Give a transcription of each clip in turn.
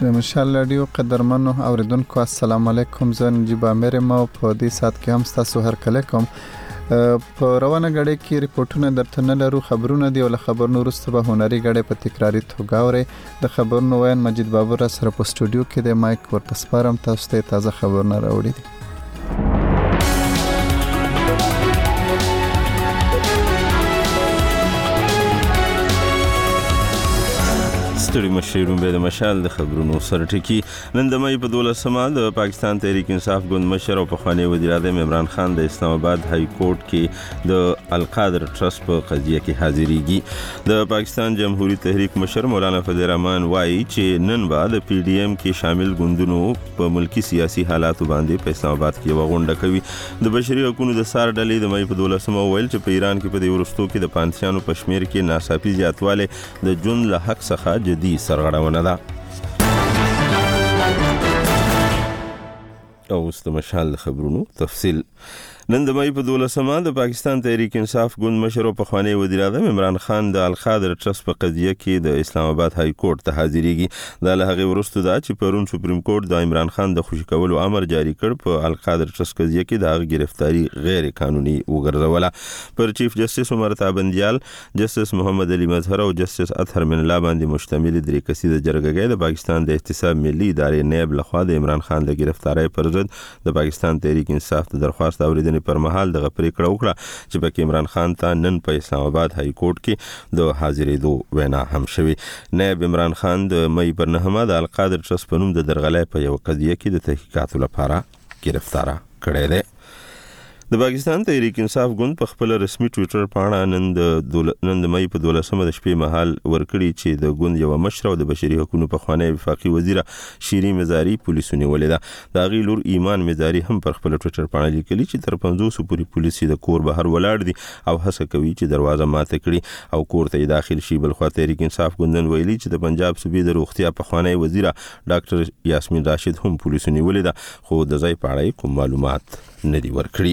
د مشال رادیو قدرمنو اوریدونکو السلام علیکم. زه نجیب امیر ما په دې سات کې هم تاسو هر کله کوم په روانه غړې کې ریپورتونه درته نه لرو. خبرونه دی ول خبرونو وروسته به هنري غړې په تکراری توګه اوري. د خبرونو وین مجید بابر سره په سټوډیو کې د مایک ورته سپارم. تاسو ته تازه خبرونه راوړي دي. ستړي مشرون به د مشال د خبرونو سره ټکی. نن د مې په 12مه د پاکستان تحریک انصاف ګوند مشر او پخوانی وزیر اعظم عمران خان د اسلام آباد های کورټ کې د القادر ټرست په قضیه کې حاضریږي. د پاکستان جمهوریت تحریک مشر مولانا فضل الرحمن وایي چې نن بعد پی ډی ایم کې شامل ګوندونو په ملکی سیاسي حالاتو باندې په اسلام آباد کې وغونډه کوي. د بشري حقوقو د سار ډلې د مې په 12مه ویل چې په ایران کې په دې ورستو کې د پانسیانو په شمیر کې ناڅاپي زیاتواله د جون له حق څخه جدي سرغړونه ده. او اوس د مشال خبرونو تفصیل. نن د مې په 12مه د پاکستان تحریک انصاف ګوند مشر او پخوانی وزیر اعظم عمران خان د القادر ټرست په قضیه کې د اسلام آباد های کورټ ته حاضریږي. د هغه وروسته دا چې پرون سپریم کورټ د عمران خان د خوشی کولو امر جاری کړ. په القادر ټرست قضیه کې د هغه گرفتاری غیر قانوني وګرځوله. پر چیف جسټس عمر تابندیال، جسټس محمد علي مظهر او جسټس اطهر من الله باندې مشتمل درې کسیزه جرګه د پاکستان د احتساب ملي ادارې نیب لخوا د عمران خان د گرفتاری پر ضد د پاکستان تحریک انصاف د درخواست اوریدنې پر مهال دغه پریکړه وکړه چې پکې عمران خان ته نن په اسلام آباد های کورټ کې د حاضرېدو وینا هم شوی. نائب عمران خان د مې پر 9مه د القادر ټرست په نوم د درغلۍ په یو قضیه کې د تحقیقاتو لپاره گرفتار کړی دی. د پاکستان تحریک انصاف ګوند په خپل رسمي ټوئیټر پاڼه نن د مې په 12مه د شپې مهال ورکړي چې د ګوند یو مشر او د بشري حقوقو په خوانی وفاقي وزیره شيرين مزاری پولیسو نیولې ده. د غي لور ایمان مزاری هم پر خپل ټوئیټر پاڼه لیکلي چې تر 500 پوری پولیسي د کور بهر ولاړ دي او هڅه کوي چې دروازه ماته کړي او کور ته داخل شي. بل خو تحریک انصاف ګوندن ویلي چې د پنجاب صوبې د روغتیا په خوانی وزیره ډاکټر یاسمین راشد هم پولیسو نیولې ده، خو د ځای پاړې کوم معلومات نه دی ورکړي.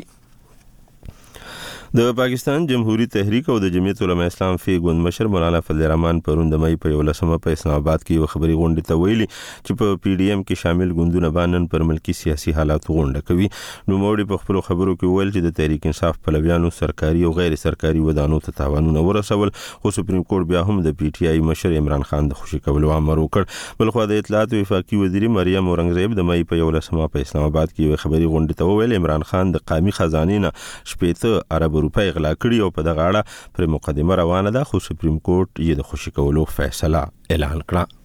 د پاکستان جمهوریت تحریک او د جمعیت علماء اسلام فی ګوند مشر مولانا فضل الرحمن پرون د مې په 11مه په اسلام آباد کې یو خبري غونډه ته ویلي چې په پی ډی ایم کې شامل ګوندونه باندې پر ملکی سیاسي حالات غونډه کوي. نو موړي په خپل خبرو کې ویل چې د تحریک انصاف پلویانو سرکاري او غیر سرکاري ودانو ته تاوانونه ورسول، خو سپریم کورټ بیا هم د پی ټی آی مشر عمران خان د خوشی کولو امر وکړ. بل خو د اطلاعات وفاقي وزیر مریم اورنګزیب د مې په 11مه په اسلام آباد کې یو خبري غونډه ته ویل عمران خان د قومي خزانه نه 70 ارب روپۍ غلا کړي او په دغه اړه پر مقدمه روانه ده، خو سپریم کورټ یې د خوشی کولو فیصله اعلان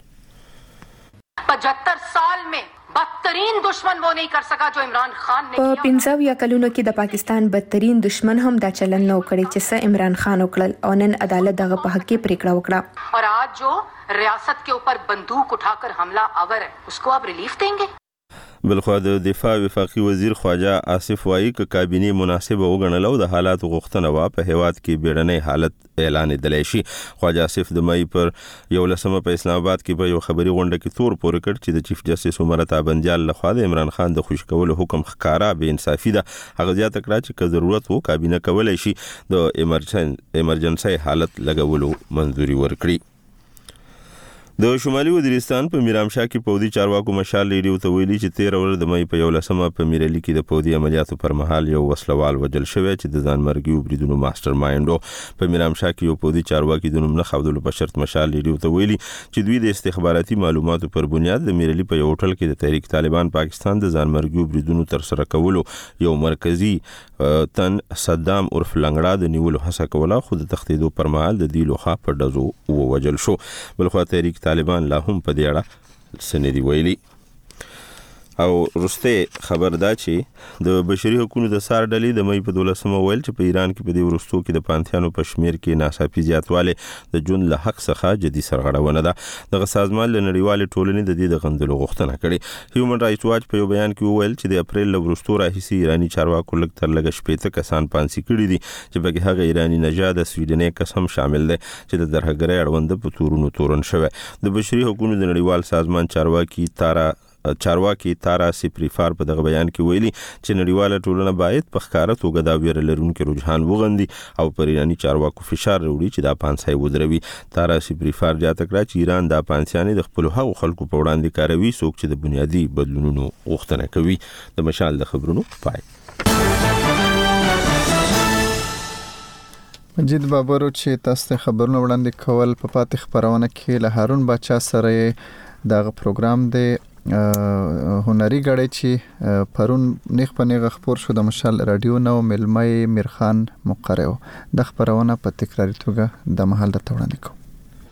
کړه. 75 سال में بدترین دشمن وہ نہیں کر سکا جو عمران خان نے په 15 یا کلونو کې د پاکستان بدترین دشمن هم دا چلن نو کړی چې څه عمران خان وکړل او نن عدالت دغه په حق کې پریکړه وکړه. اور آج جو ریاست کے اوپر بندوق اٹھا کر حملہ آور ہے اس کو آپ ریلیف دیں گے. بلخو د دفاع وفاقي وزیر خواجه آصف وایي ک کابینه مناسبه وګڼل او د حالات غوښتنه وا په هیواد کې بیړنۍ حالت اعلان دلای شي. خواجه آصف د مې پر 11مه په اسلام آباد کې په یو خبري غونډه کې تور پورې کړ چې د چیف جسټس عمر تابندیال لخوا د عمران خان د خوش کولو حکم ښکارا به انصافي ده. هغه زیاته کړه چې که ضرورت وو کابینه کولای شي د ایمرجنسي حالت لګولو منځوري ورکړي. د شمالي وزیرستان په میرامشاه کې پودي چارواکو مشال ریډیو ته ویلي چې 13 ورځې د مې په 11مه په میرلی کې د پودي عملیاتو پر مهال یو وسلوال وجل شوی چې د ځانمرګي بریدونو ماستر مایندو. په میرامشاه کې یو پودي چارواکي د نوم نه خودلو په شرط مشال ریډیو ته ویلي چې دوی د استخباراتي معلوماتو پر بنیاد د میرلی په یو هوټل کې د تحریک طالبان پاکستان د ځانمرګي بریدونو تر سره کولو یو مرکزی تن صدام عرف لنګړه د نیولو هڅه کوله، خو د تختیدو پر مهال د دی لوخه په دزو ووجل شو. بل خو تحریک طالبان لا هم په دې اړه سندې ویلي. او رسته خبر دا چې د بشري حقوقو د سار ډلې د مې په 12مه ویل چې په ایران کې په دې ورستو کې د پانتیانو په شمیر کې ناڅاپي زیاتواله د جون له حق څخه جدي سرغړونه ده. دغه سازمان له نړیوال ټولنې د دې د غندلو غوښتنه کړې. هیومن رائټس واچ په یو بیان کې ویل چې د اپریل له ورستو راهیسي ایرانی چارواکو لږ تر لږه 15 کسان پانسي کړي دي چې په هغه ایرانی نژاد سویډنۍ کس هم شامل دی چې د درهګرۍ اړوند په تورونو تورن شوی. د بشري حقوقو د نړیوال سازمان چارواکي تارا چارواکي تارا سپریفار په دغه بیان کې ویلي چې نړیواله ټولنه باید په ښکاره توګه دا ویره لرونکي رجحان وغندي او پر ایراني چارواکو فشار راوړي چې دا پانسۍ ودروي. تارا سپریفار زیاته کړه چې ایران دا پانسیانې د خپلو هغو خلکو په وړاندې کاروي څوک چې د بنیادي بدلونونو غوښتنه کوي. د مشال د خبرونو پای. مجید بابرو چې تاسو ته خبرونه وړاندې کول په پاتې خبرونه کې له هارون باچا سره دغه پروګرام دی هنري غړي چې پرون نیخ په نیغه خبر شو د مشال رادیو نو ملمای میرخان مقرئ د خبرونه په تکراری توګه د محل د وړاندې کوم.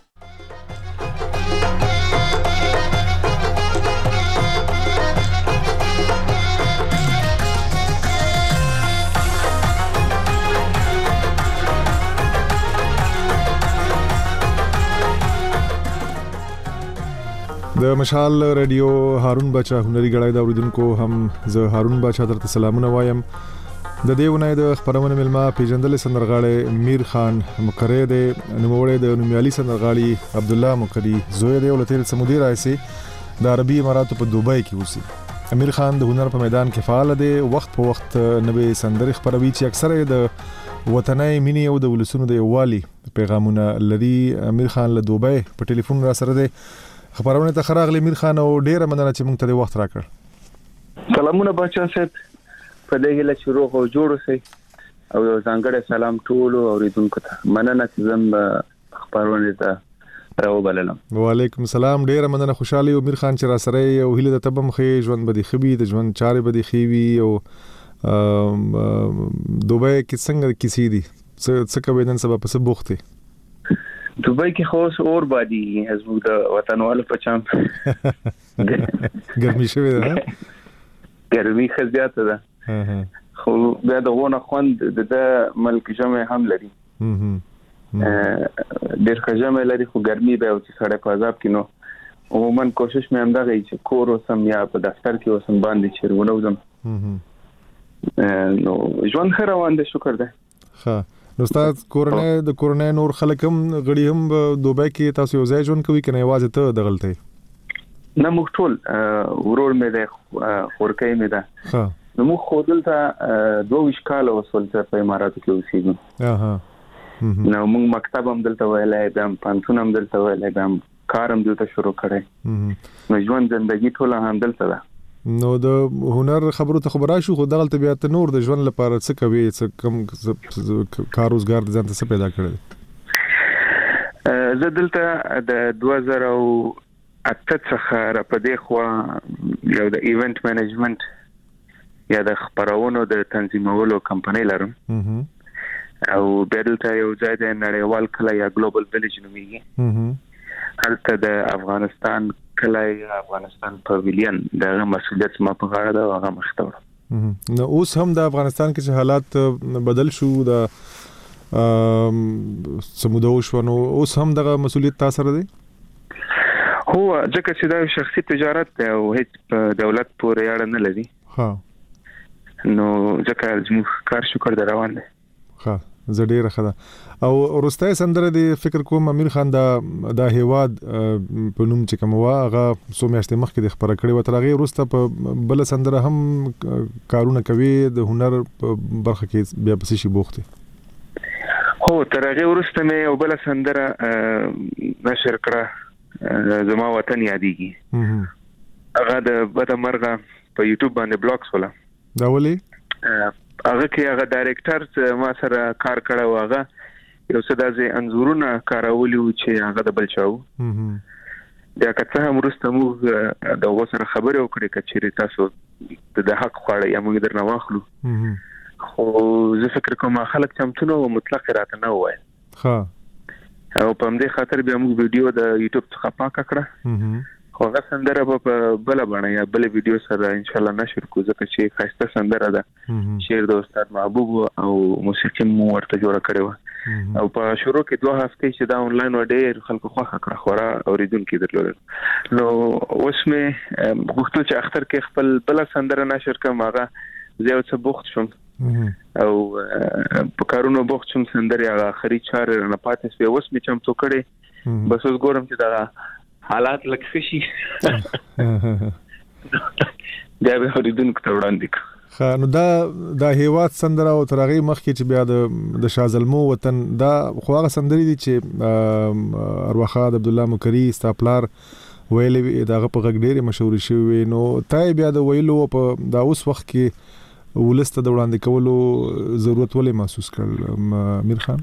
د مشال رادیو هارون باچا هنري غړای دا اوریدونکو هم زه هارون باچا درته سلامونه وایم. د دیونه د خبرونه ملما پیجندل سندرغاړي میر خان مقرئ د نوموړی د نومیالي سندرغاړي عبد الله مقرئ زوی دی ولته سمودي راځي د عربي اماراتو په دوبۍ کې اوسي. امیر خان د هنر په میدان کې فعال دی. وخت په وخت نوې سندرې خبروي چې اکثره د وطني مینې او د ولسونو د یووالي پیغامونه لري. امیر خان له دوبۍ په ټلیفون را سره دی. خبرونه ته خراغلی میر خان او ډیره مننه چې موږ ته د وخت راکړ. سلامونه بچا صاحب په دې هله چې روغ او جوړ اوسئ او یو ځانګړی سلام ټول اوریدونکو ته مننه چې زم خبرونه ته راوبللم. وعلیکم السلام. ډیره مننه. خوشحالي او میر خان چې را سره یو هله د تبم خې ژوند بدی خبي د ژوند چارې بدی خېوي او دوبۍ کې څنګه کیسې دي څه کوي نن سبا په څه بوختي دوبۍ کې خو اور بادي زموږ د وطنوالو په چم ګرمي شوی ده. ګرمي خزياته ده خو بیا دغه خوند د ملک جمع هم لري. ډېر خجمه لري خو ګرمي به او چې سړی په عذاب کې نو عموما کوشش مې هم دا غي چې کور اوسم یا په دفتر کې اوسم باندې چیرونه وزم. نو ژوند خیر روان دي شکر ده. ها نو استاد کورونه نور خلک هم غړي هم دوبۍ کې تاسو یو ځای ژوند کوي کنه یوازې ته دغلته نه موږ ټول ورور مې ده خورکۍ مې ده. ها نو موږ خو دلته 2 کال وصول په اماراتو کې اوسېږو. نو موږ مکتب هم دلته ویلای بیا پانتون هم دلته ویلای بیا کار هم دلته شروع کړی. نو ژوند زندگی ټول هم دلته ده. نو د هنر خبرو ته خبره شو خو دغلته بیا ته نور د ژوند لپاره څه کوي څه کم کار روزګار ځان ته څه پیدا کړل؟ زه دلته د 2008 څخه را پدې خو یو د ایونت مینجمنت یا د خبرونو د تنظیمولو کمپنۍ لرم او دلته یو ځای د نړیوال کله یا ګلوبل ویلیج نوميږي. هلته د افغانستان کله افغانستان پاویلین دغه مسؤلیت ما په غاړه ده هغه مختور. نو اوس هم د افغانستان کې چې حالات بدل شو د سمودو شو نو اوس هم دغه مسؤلیت تاسو سره دی؟ هو ځکه چې دا شخصي تجارت دی او هیڅ دولت پورې اړه نه لري. ها نو ځکه زموږ کار شکر در روان دی. ها زه ډیره ښه ده او وروستۍ سندره دی فکر کوم امیر خان دا هیواد په نوم چې کوم هغه څو میاشتې مخکې د خبره کړې و تر هغې وروسته په بله سندره هم کارونه کوي د هنر په برخه کې بیا پسې شي بوخت دی؟ هو تر هغې وروسته مې یو بله سندره نشر کړه زما وطن یادېږي. هغه د بده مرغه په یوټیوب باندې بلاګ شوله. دا ولې؟ هغه کې هغه ډایرکټر ما سره کار کړو هغه یو څه داسې انزورونه کارولي چې هغه د بل چاو بیا که هم وروسته موږ د هغو سره خبرې وکړې که چېرې تاسو د حق خواړه یا موږ درنه واخلو خو زه فکر کوم خلک چمتو نه وو مطلق راته نه وویل. او په همدې خاطر بیا موږ ویډیو د یوټیوب څخه پاکه کړه خو هغه سندره په بله بڼه یا بله ویډیو سره انشاءالله نشر کړو ځکه چې ښایسته سندره ده. شعر د استاد محبوب او موسیقي مو ورته جوړه کړې وه او په شروع کې 2 هفتې چې دا آنلاین و ډېر خلکو خوښه کړه خورا اورېدونکي درلودل. نو اوس مې غوښتل چې اختر کې خپل بله سندره نشر کړم هغه زه یو څه بوخت شوم او په کارونو بوخت شوم سندرې هغه آخري چارې رانه پاتې شوې اوس مې چمتو کړې بس اوس ګورم چې دا حالات لکه شي بیا به اوریدونکو ته وړاندې کړو. نو دا هیواد سندره او ترغی مخکې چې بیا د شازلمو وطن دا خو هغه سندري دي چې ارواخا عبد الله مکری استاپلار ویلې دغه په غږ ډېر مشهور شوی. نو تای بیا د ویلو په دا اوس وخت کې ولسته د وړاندې کولو ضرورت ولې محسوس کړل امیر خان؟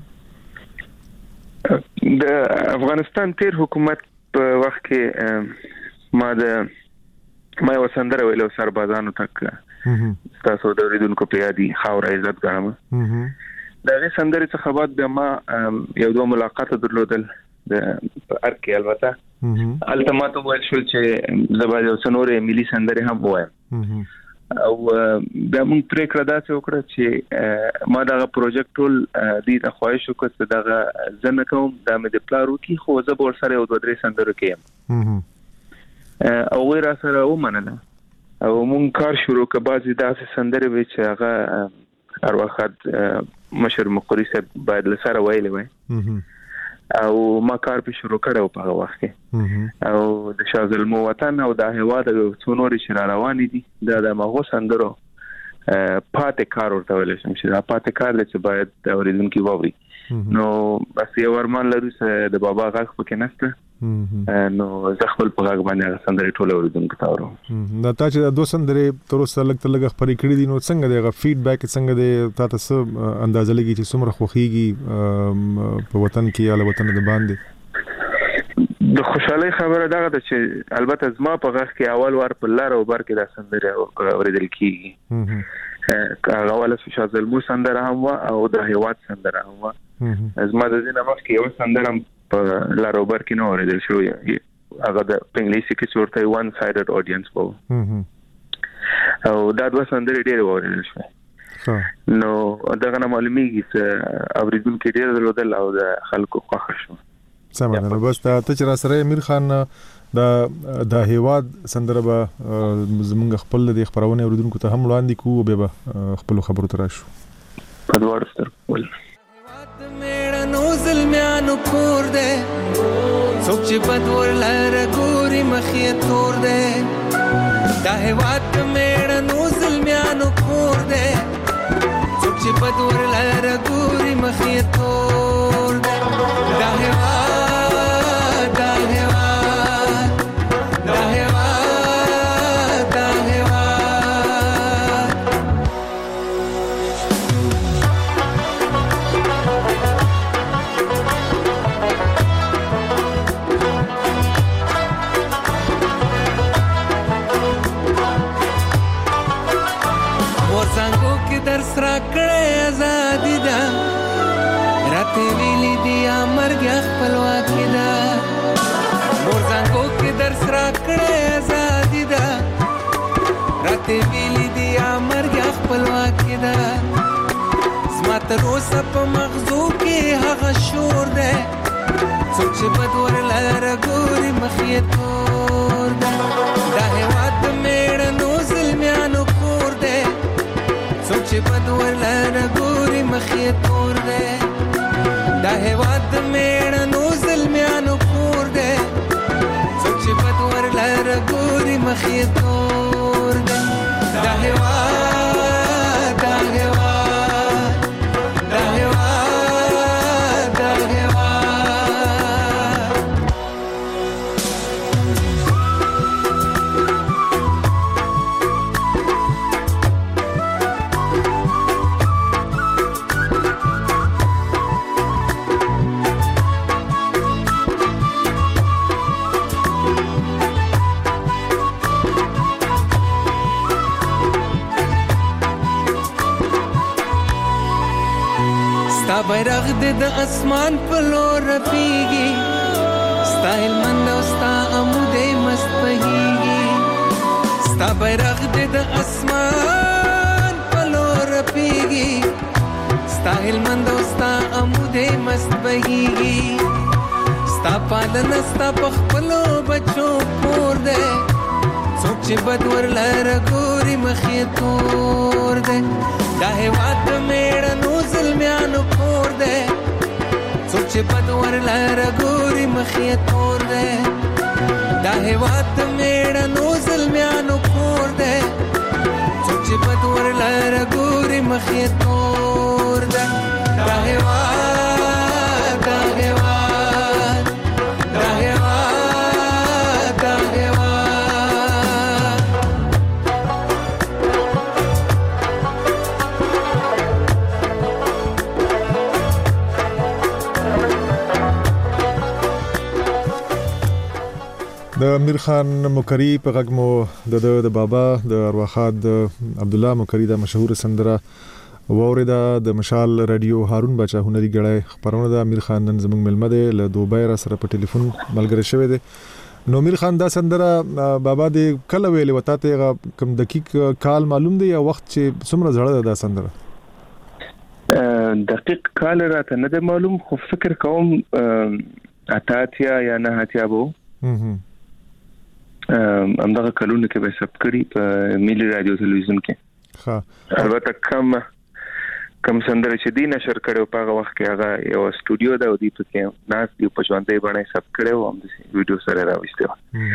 د افغانستان تیر حکومت په وخت کې ما یو سندره ویلو سربازانو تک تاسو د اوریدونکو په یادي خاور عزت ګرامه دا غي سندره څخه بعد بیا ما یو دوه ملاقات درلودل د ارکه البته التماتو ویل شو چې زباده سنورې ملي سندره هم وایم او بیا موږ پرې کړه دا چې وکړه چې ما دا پروژیکټ ټول د خواهش وکړ چې دا زنه کوم د مې پلارو کې خو زه به سره یو دوه درې سندره کوم او غیر سره ومنله او مونږ کار شروع کړ. بعضی داسې سندره وی چې هغه ارواخات مشر مقری صاحب باید لسره ویلې وای او ما کار په شروع کړو په هغه وخت کې او د شازلمو وطن او د هیواد څونوري چې روان دي د مغو سندرو پاتې کار ورته ویل شم چې دا پاتې کار چې باید د اوریدونکو ووري. نو بس یو ورمان لري چې د بابا غاښ پکې نشته نو زه خپل په غاښ باندې سندري ټول اوریدونکو ته ورو. دا تا چې د دوه سندري تر اوسه لږ خبرې کړې دي نو څنګه دیغه فیډبیک څنګه دی تاسو اندازه لګی چې څومره خوخيږي په وطن کې یا له وطن د باندې؟ د خوشحالي خبره دا ده چې البته زما په غاښ کې اول وار په لار او بر کې دا سندري اوریدل کیږي. هغه ول شازلمو سندره هم او د هیواد سندره هم زما د دې نمخ کې یو سندره په لاروبر کې نو اوریدل شو هغه د انګلیسي کې ورته وان سایډډ اډینس وو او دا دوه سندرې ډېر اوریدل شو. نو دغه معلومیږي چې اوریدونکو ډېر درلودل او د خلکو خوښ شو. سمه ده. بس ته چې را سره امیر خان د هیواد سندره به زمونږ خپل د خبرونه اوریدونکو ته هم وړاندې کوو به خپل خبرو تر شو په دوار ستر ول میړنو زلمیانو کور دے څوک چې بدور لاره ګوري مخې تور دے دا هیواد میړنو زلمیانو کور دے څوک چې بدور لاره ګوري مخې تور دے دا هیواد سرا کړه آزادی دا راته ویلي دی مرګ خپلواکي دا مور څنګه کې در سرا کړه آزادی دا راته ویلي دی مرګ خپلواکي دا زما تر اوسه په مغزو کې هغه شور ده څوک چې بدور لاره ګوري مخې تور ده دا هیواد میړنو زلمیانو کور ده څوک چې بدور لاره ګوري مخې تور ده دا هیواد میړنو زلمیانو کور ده څوک چې بدور لاره ګوري مخې تور ده دا هیواد دا هیواد دا هیواد دا هیواد بیرغ د اسمان په لور رپیږي ستا هلمند او ستا عمود مست بهیږي ستا بیرغ د اسمان په لور رپیږي ستا هلمند او ستا عمود مست بهیږي ستا پالنه ستا په خپلو بچو کور دی څوک چې بدور لاره ګوري مخې تور دی دا هیواد میړنو زلمیانو کور دی څوک چې بدور لاره ګوري مخې تور دی دا هیواد میړنو زلمیانو کور ده څوک چې بدور لاره ګوري مخې تور ده دا هېواد دا هېواد دا هېواد دا هېواد د امیر خان مکری په غږ مو د بابا د ارواحات عبد الله مکری د مشهور سندره ووردا د مشال رادیو هارون بچا هنري غړای خبرونه د امیر خان نن زموږ ملمه ده له دوبۍ را سره په ټلیفون ملګری شوی دی نو امیر خان دا سندره بابا د کله ویلې وتا ته کم دقیق کال معلوم دی یا وخت چې څومره زړه ده دا سندره دقیق کال راته نه معلوم خو فکر کوم اتاتیا یا نه اتیا بو همدغه کلونه کې به سب کړی په ملي رادیو تلویزیون کې ها البته کم سندره چې دی نشر کړو په هغه وخت کې هغه یو استودیو دا ودی په کې ناس دی په ژوندۍ باندې سب کړو هم د ویډیو سره راوستو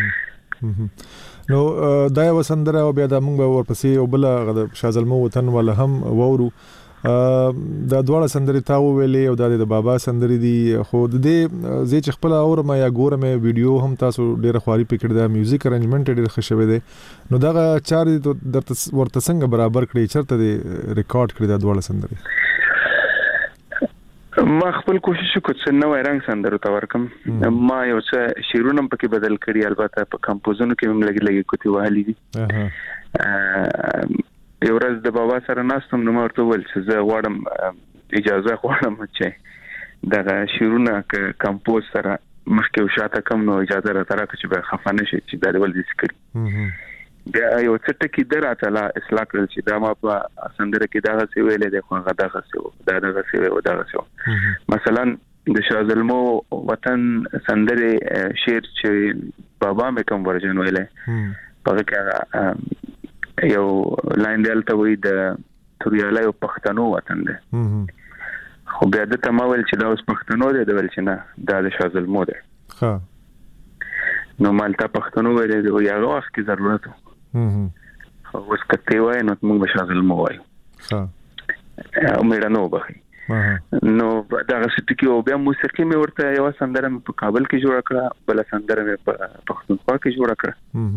نو دا یو سندره او بیا د موږ ورپسې او بل غد شازلمو وطن ولا هم وورو دا دواړه سندري تاو ویلې او د بابا سندري دي خو د دې زی چې خپل اورم یا ګورم ویډیو هم تاسو ډیره خواري پکړه د میوزیک ارنجمنت ډیر خوشوي دي نو دا چار درته ورته څنګه برابر کړی چرته د ریکارډ کړی دا دواړه سندري ما خپل کوشش وکړ چې نو رنګ سندرو ته ورکم ما یو څه شیرونه پکې بدل کړی البته په کمپوزونو کې هم لګي کوتي وهلي دي یو ورځ د بابا سره ناستم نو ورته ول چې زه غواړم اجازه غواړم چې دا شیرونه کمپوز سره مخکې وشاته کم نو اجازه را ترا چې به خفانه شي چې دا ول دي سکري بیا یو څه ټکی دراته لا اصلاح کړل چې دا ما په سندره کې دا څه ویلې ده خو هغه دا څه مثلا د شازلمو وطن سندره شعر چې بابا مې کوم ورژن ویلې په کې یو لاین دلته وې د توریاله یو پښتنو وطن ده خو بیا د تمول چې دا اوس پښتنو ده د ول چې نه دا د شازلمو ده ها نو مالته پښتنو ویلې یو هغه وخت کې ضرورت خو اوس کته وای نو موږ شازلمو وای ها امید نو بخي نو دا ستکي او بیا موسیقي مې ورته یو سندره په کابل کې جوړ کړه بل سندره مې په پښتونخوا کې جوړ کړه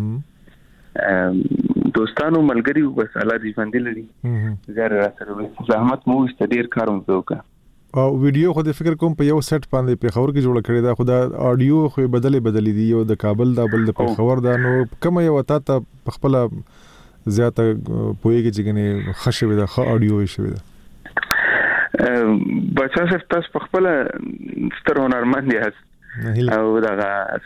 دوستانو ملګری بس الله دې باندې لري زه راځم زحمت مو ستډیر کاروم وکړه او ویډیو خو د فکر کوم په یو سیټ باندې په خبر کې جوړ کړی دا خو دا اډیو خو بدلې دي یو د کابل دا بل د خبر دا نو کوم یو تا ته خپل زیاته پويږي چې کنه خښوي دا خو اډیو شوی دا بچا صرف تاسو خپل ستر هنرمند یاست او دا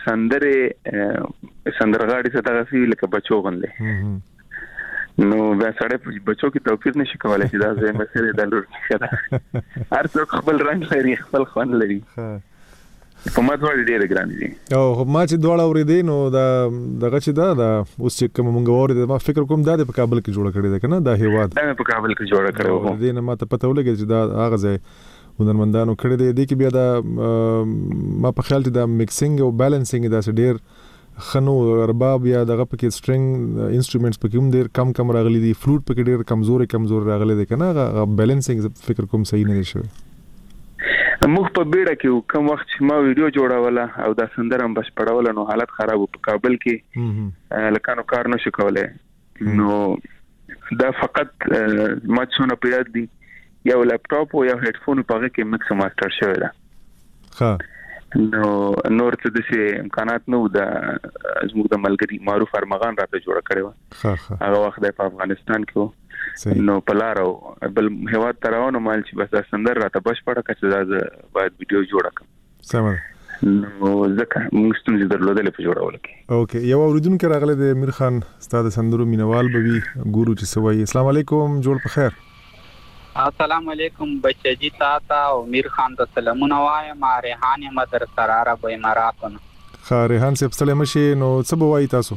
سندرغاړي څه دا فی لکه بچو غندې نو بیا سړی بچو کې توپیر نشي کولای چې دا زه مسله د لور کړه هر څوک خپل رنگ لري خپل خوان لري په ما ډوړ ډېر ګران دي او ما چې دواړه اورېدې نو دغه چې دا اوس چې کوم مونږ اورېدې ما فکر کوم دا په کابل کې جوړ کړی دا کنه دا هیواد دا په کابل کې جوړ کړو دې نه ما ته پته ولګی چې دا هغه ځای هنرمندانو کړی دی کې بیا دا ما په خیال ته دا میکسینګ او بیلانسینګ دا ډېر خنو رباب یا دغه پکې سټرینګ انسټرومنټس پکې هم ډېر کم راغلي دي فلوټ پکې ډېر کمزور راغلي دي کنه بیلانسینګ فکر کوم صحیح نه شوی موږ په بیړه کې کوم وخت چې ما ویډیو جوړاوله او دا سندره هم بس پړاوله نو حالت خراب په کابل کې لکانو کار نشو کولای نو دا فقط ما څونه په یاد دي یو لپټاپ او یو هډفون په هغه کې مکس ماستر شوی دا ها نو نور څه د امکانات نو د زموږ د ملګری معروف ارمغان راته جوړ کړو هغه وخت د افغانستان کې نو پلارو بل هوا تراونو مال چې بس سندر راته بش پړه کړه دا باید ویډیو جوړ کړم سم نو ځکه موږ ستونزې درلودلې په جوړول کې اوکې یو اوریدونکو راغله د امیر خان استاد سندرو مینوال بوي ګورو چې سوي السلام علیکم جوړ په خیر السلام علیکم بچی تاتا او امیر خان ته سلامونه وایم ریحان مدر سراره به اماراتونو خا ریحان صاحب سلام شي نو څه بوای تاسو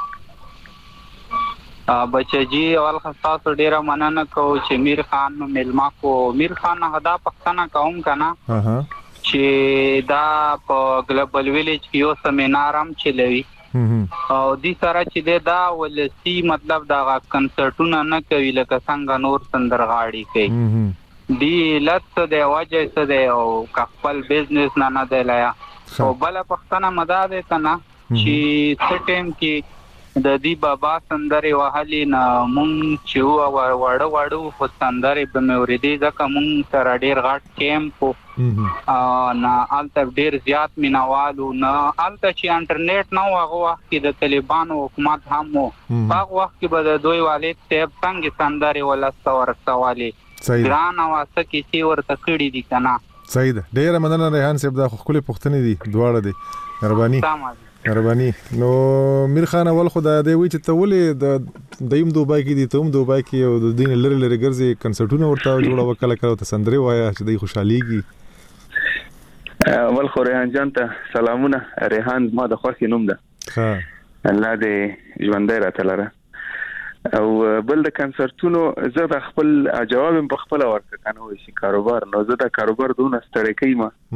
بچی اول خاصه ډیره مننه کو چې امیر خان نو ملما کو امیر خان هدا پښتنه قوم کنا چې دا په ګلوبل ویلیج کې یو سیمینار هم چلوي او دې سره چې دا ولسی مطلب دا کنسرټونه نه کوي لکه څنګه نور سندرغاړي کوي دی لته د وجه څه دی او خپل بزنس نه دی لایا او بل پښتنه مدد کنا چې سټیم کې د دې بابا سندري وهلي نه مونږ چې وړو خو سندري په موريدي ځکه مونږ سره ډیر غټ کیمپ نه الته ډیر زیات مینوالو نه الته چې انټرنیټ نه هغه وخت کې د طالبانو حکومت هم وو هغه وخت کې به د دوی والد صاحب څنګه سندري ولسته ورسوالي ګران واسه کې چې ورته کړی دي کنه صحیح ده ډیر مننه ریحان صاحب دا خپل پښتنې دي دواړه دي مهرباني نو میر خان اول خدای دی وی چې ته ولې د یم دوبای کې دي ته هم دوبای کې او د دین لری ګرځي کنسرټونه ورته جوړه وکړه کړو ته سندري وایا چې دی خوشحاليږي اول خو ریحان جان ته سلامونه ریحان ما د خوښ نوم ده ها الله دې ژوندۍ راتلره او بل د کنسرټونو زه د خپل جواب په خپل ورکړ کنه وای شي کاروبار نو زه د کاروبار دونه ستړی کیم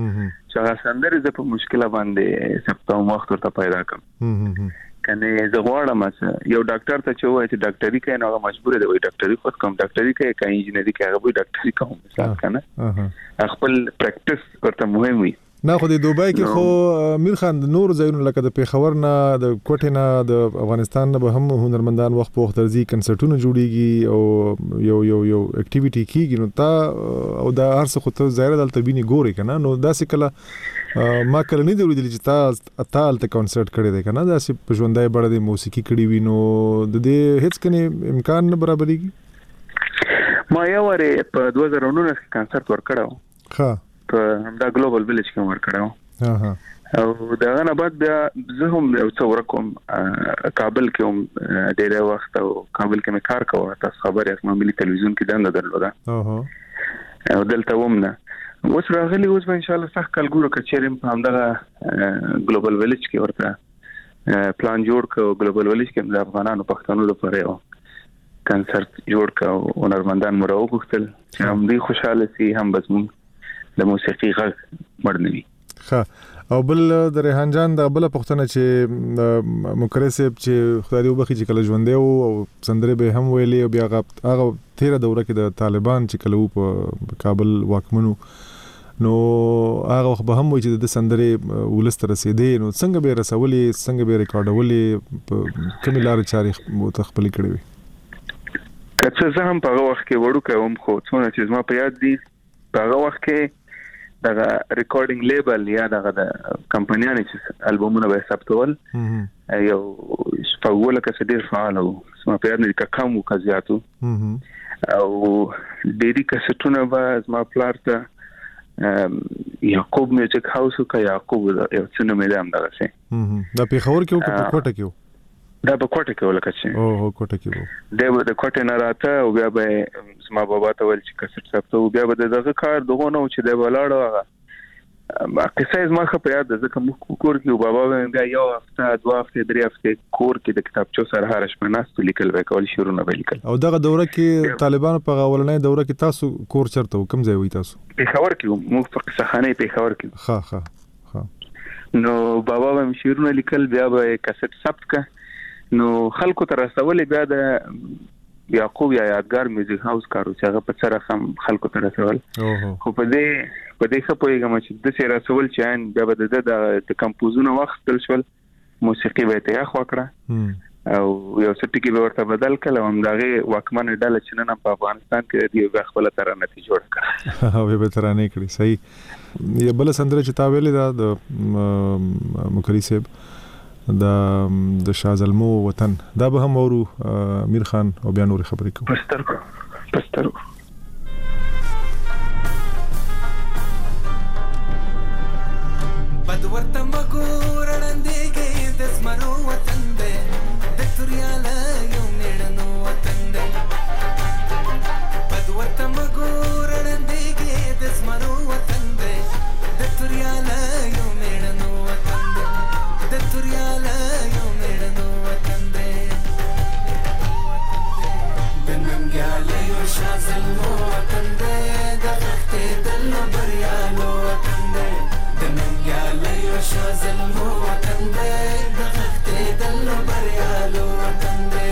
چې سندري زه په مشکله باندې سپتم وخت ورته پیدا کم کنه زه غواړم چې یو ډاکټر ته چې وای چې ډاکټري کوي نو مجبور دی وای ډاکټري خود کوم ډاکټري کوي کای انجینری کوي هغه ډاکټري کوم مثال کنه خپل پریکټیس ورته مهم وي نه خو د دوبای کې خو میر خان د نور ځایونو لکه د پیښور نه د کوټې نه د افغانستان نه به هم هنرمندان وخت په وخت درځي کنسرټونه جوړیږي او یو اکټیویټي کیږي نو تا او دا هرڅه خو ته ظاهر دلته بینی ګوري کنه نو داسې کله ما کله نه دی ویل چې تا ته کنسرټ کړی دی کنه داسې په ژوندۍ بڑه د موسیقي کړی وي نو د دې هیڅ کني امکان نه برابرېږي ما یو واره په 2019 کې کنسرټ ورکړم ها په همدا ګلوبل ویلیج کې ورکړم او دا نه بعد بیا زه هم یو څو ورکوم کابل کې هم ډېر وخت او کابل کې مې کار کوم تاسو خبرې اسمه ملي تلویزیون کې دنده درلوده او دلته ومنه اوس راغلی اوس ان شاء الله صح کال ګورو کچېرم په همدا ګلوبل ویلیج کې ورته پلان جوړ کړو ګلوبل ویلیج کې د افغانانو پښتنو لپاره یو کنسرټ جوړ کړو هنرمندان مو راوغوښتل چې هم دوی خوشاله شي هم بس مونږ د موسیقي غږ مړنوي ها او بل د ریحان جان د بل پښتنه چې مکرسب چې خدای دې وبخي چې کله ژوندې او سندره به هم ویلې او بیا هغه 13 دوره کې د طالبان چې کله په کابل واکمنو نو هغه به هم وي چې د سندره ولست رسیدې نو څنګه به رسولې څنګه به ریکارډولې کوم لار چاري متخپل کړې وي کله زه هم په وخت کې وړو کوم خو څونه چې ما په یاد دي هغه وخت کې دا ریکارډینګ لیبل یا دا د کمپنیانو چې البومونه به ثبتول یو شپږوله کس ډیر فعال وو سم په یاد نه کم وکړاتو او ډېری کسټونه به ما پلار ته یعقوب میوزیک هاوس او یعقوب یو څه نه مې دام دغه څه دا پیښور کې په کوټه کې دا په کوټه کې ولکه چې او کوټه کې وو د کوټه نه راته او بیا به سما بابا ته ول چې کسر ثبت او بیا به دغه کار دغه نو چې د ولاړو هغه قصه ما خو په یاد ده ځکه موږ کور کې بابا بیا یو هفته 2 هفته 3 هفته کور کې د کتابچو سره هر شپه ناست لیکل وکول شروع نه ولیکل او دغه دوره کې طالبانو په اولنۍ دوره کې تاسو کور چرته کوم ځای وای تاسو پیښور کې موږ په قصخانه پیښور کې ها نو بابا به شروع لیکل بیا به کیسټ ثبت ک نو خلکو ته رسولې بیا د یعقوب یا یادګار میوزیک هاوس کارو چې هغه په سره هم خلکو ته رسول خو په دې خپويګم چې د سره رسول چې ان بیا د کمپوزونو وخت تل شول موسیقي به ته خو کړه او یو څه ټکی به ورته بدل کړه هم دغه واکمن ډله چې نن په افغانستان کې دی خپل ترانه جوړ کړه او به ترانه کړی صحیح یو بل سندره چې تا ویلې د مکری صاحب د شازلمو وطن دا به هم اورو میر خان او بیا نور خبرې کوو پستر بدورته مګور وړاندېږي د زمرو وطن دی د توریاله یو میړنو وطن دی بدورته مګور وړاندېږي د زمرو وطن دی د توریاله یو میړنو وطن دی د توریاله یو میړنو وطن دی د ننګیاله یو شازلمو وطن دی د غښتېدل نو بریالو وطن دی د ننګیاله یو شازلمو وطن دی د غښتېدل دلو بریالو وطن دے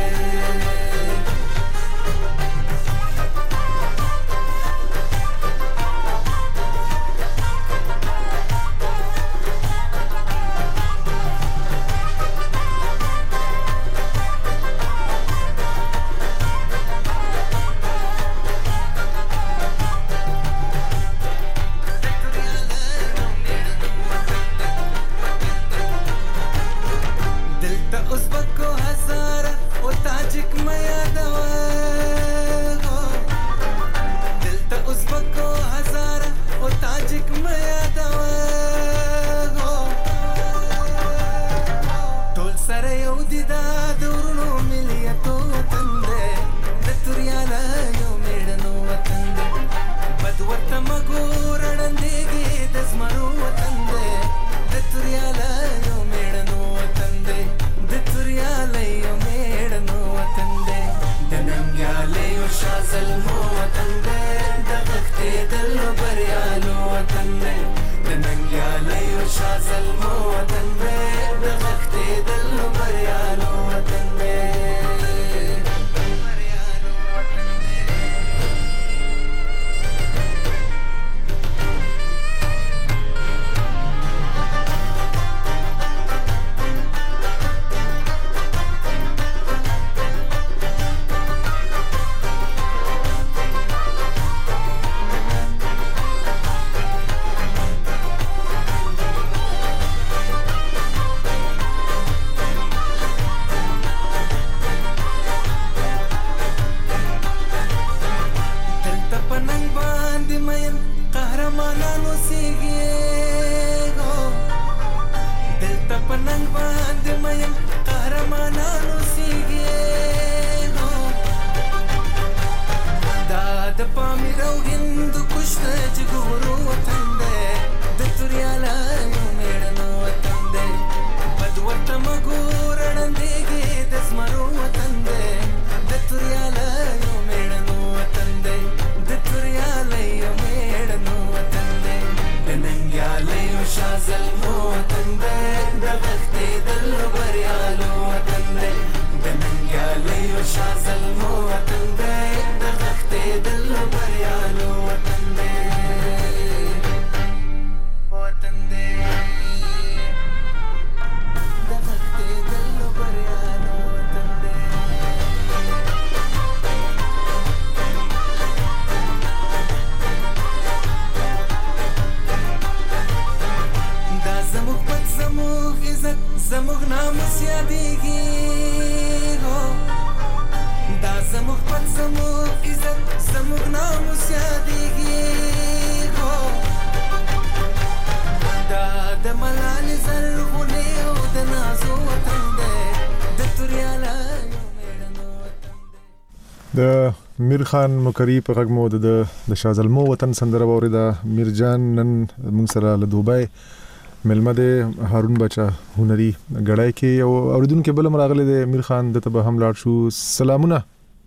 د میرخان مکری په غږ مو د شازلمو وطن سندره وریده. میرجان نن موږ سره له دوبۍ ملمه د هارون بچا هنري غړای کې او اوریدونکو بل مراغله د میرخان د تبه هم لاړ شو. سلامونه.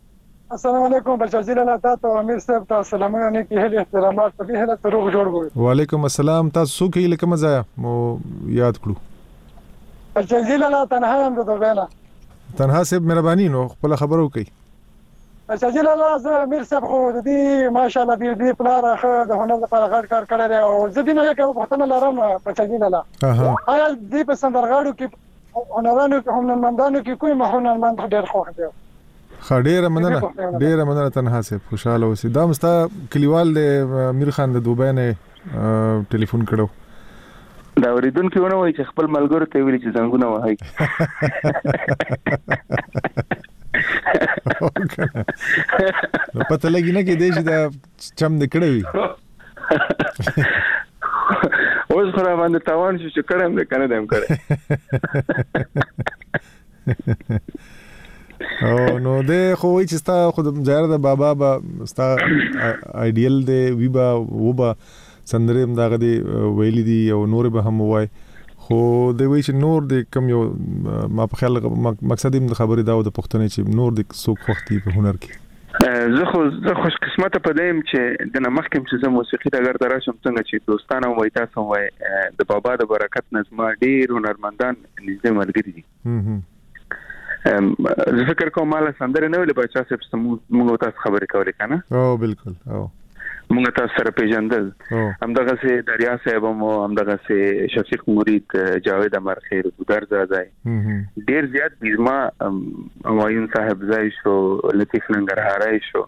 السلام علیکم بلچازیل الله تاسو امیر صاحب تاسو سلامونه نه کیه احترامات په دې حالت روغ جوړ وو. وعلیکم السلام. تاسو کې لکه مزه مو یاد کړو. بلچازیل الله تنها هم د دوبه تنها سب مهرباني نو خپل خبرو کوي. بلچازیل الله زه امیر صاحب خو د دې ماشاءالله دې پلار خو د هنر لپاره غړ کار کړی دی او زه دې نه کوم وختونه لرم بلچازیل الله. آیا دې په سندرغاړو کې هنرانو کې هنرمندانو کې کوم هنرمند ډېر خوښ دی؟ خډيره مننه تنها سه خوشاله اوسې. دا مستا کلیوال د میرخان د دوبۍ نه ټلیفون کړو. دا اوریدونکو ونه وای چې خپل ملګرو ته ویل چې زنګونه وهاي. پته لګی نه کې دې چې دا چم د کړوي. اوس خو را باندې تاوان شو چې کړم دې کنه دم کړه. او نو دې خو وای چې ستا خود ظاهر د بابا با ستا ایډیل دې ویبا وبا سندریم داغه دی ویلی دی او نور به هم وای خو د وی چې نور د کم یو ما په خیال مقصد د خبرې دا د پښتنې چې نور د څوک وختي په هنر کې زه خوش قسمت پدیم چې د نمخکم چې زه موسیقي ته ګرځم راشم څنګه چې دوستانه وای تاسو وای د بابا د برکت نظم ډیر هنرمندان نږدې ملګری دي زه فکر کوم مال سندره نه ویل بچا چې موږ تاسو خبرې کولې کنه او بالکل او موږ تاسو سره پیژندل همدغه سي دریا صاحب مو همدغه سي شفیق مرید جاوید امرخیر ګودر زادای ډیر زیات بیزما همایون صاحب زای شو لطیف ننګرهاری شو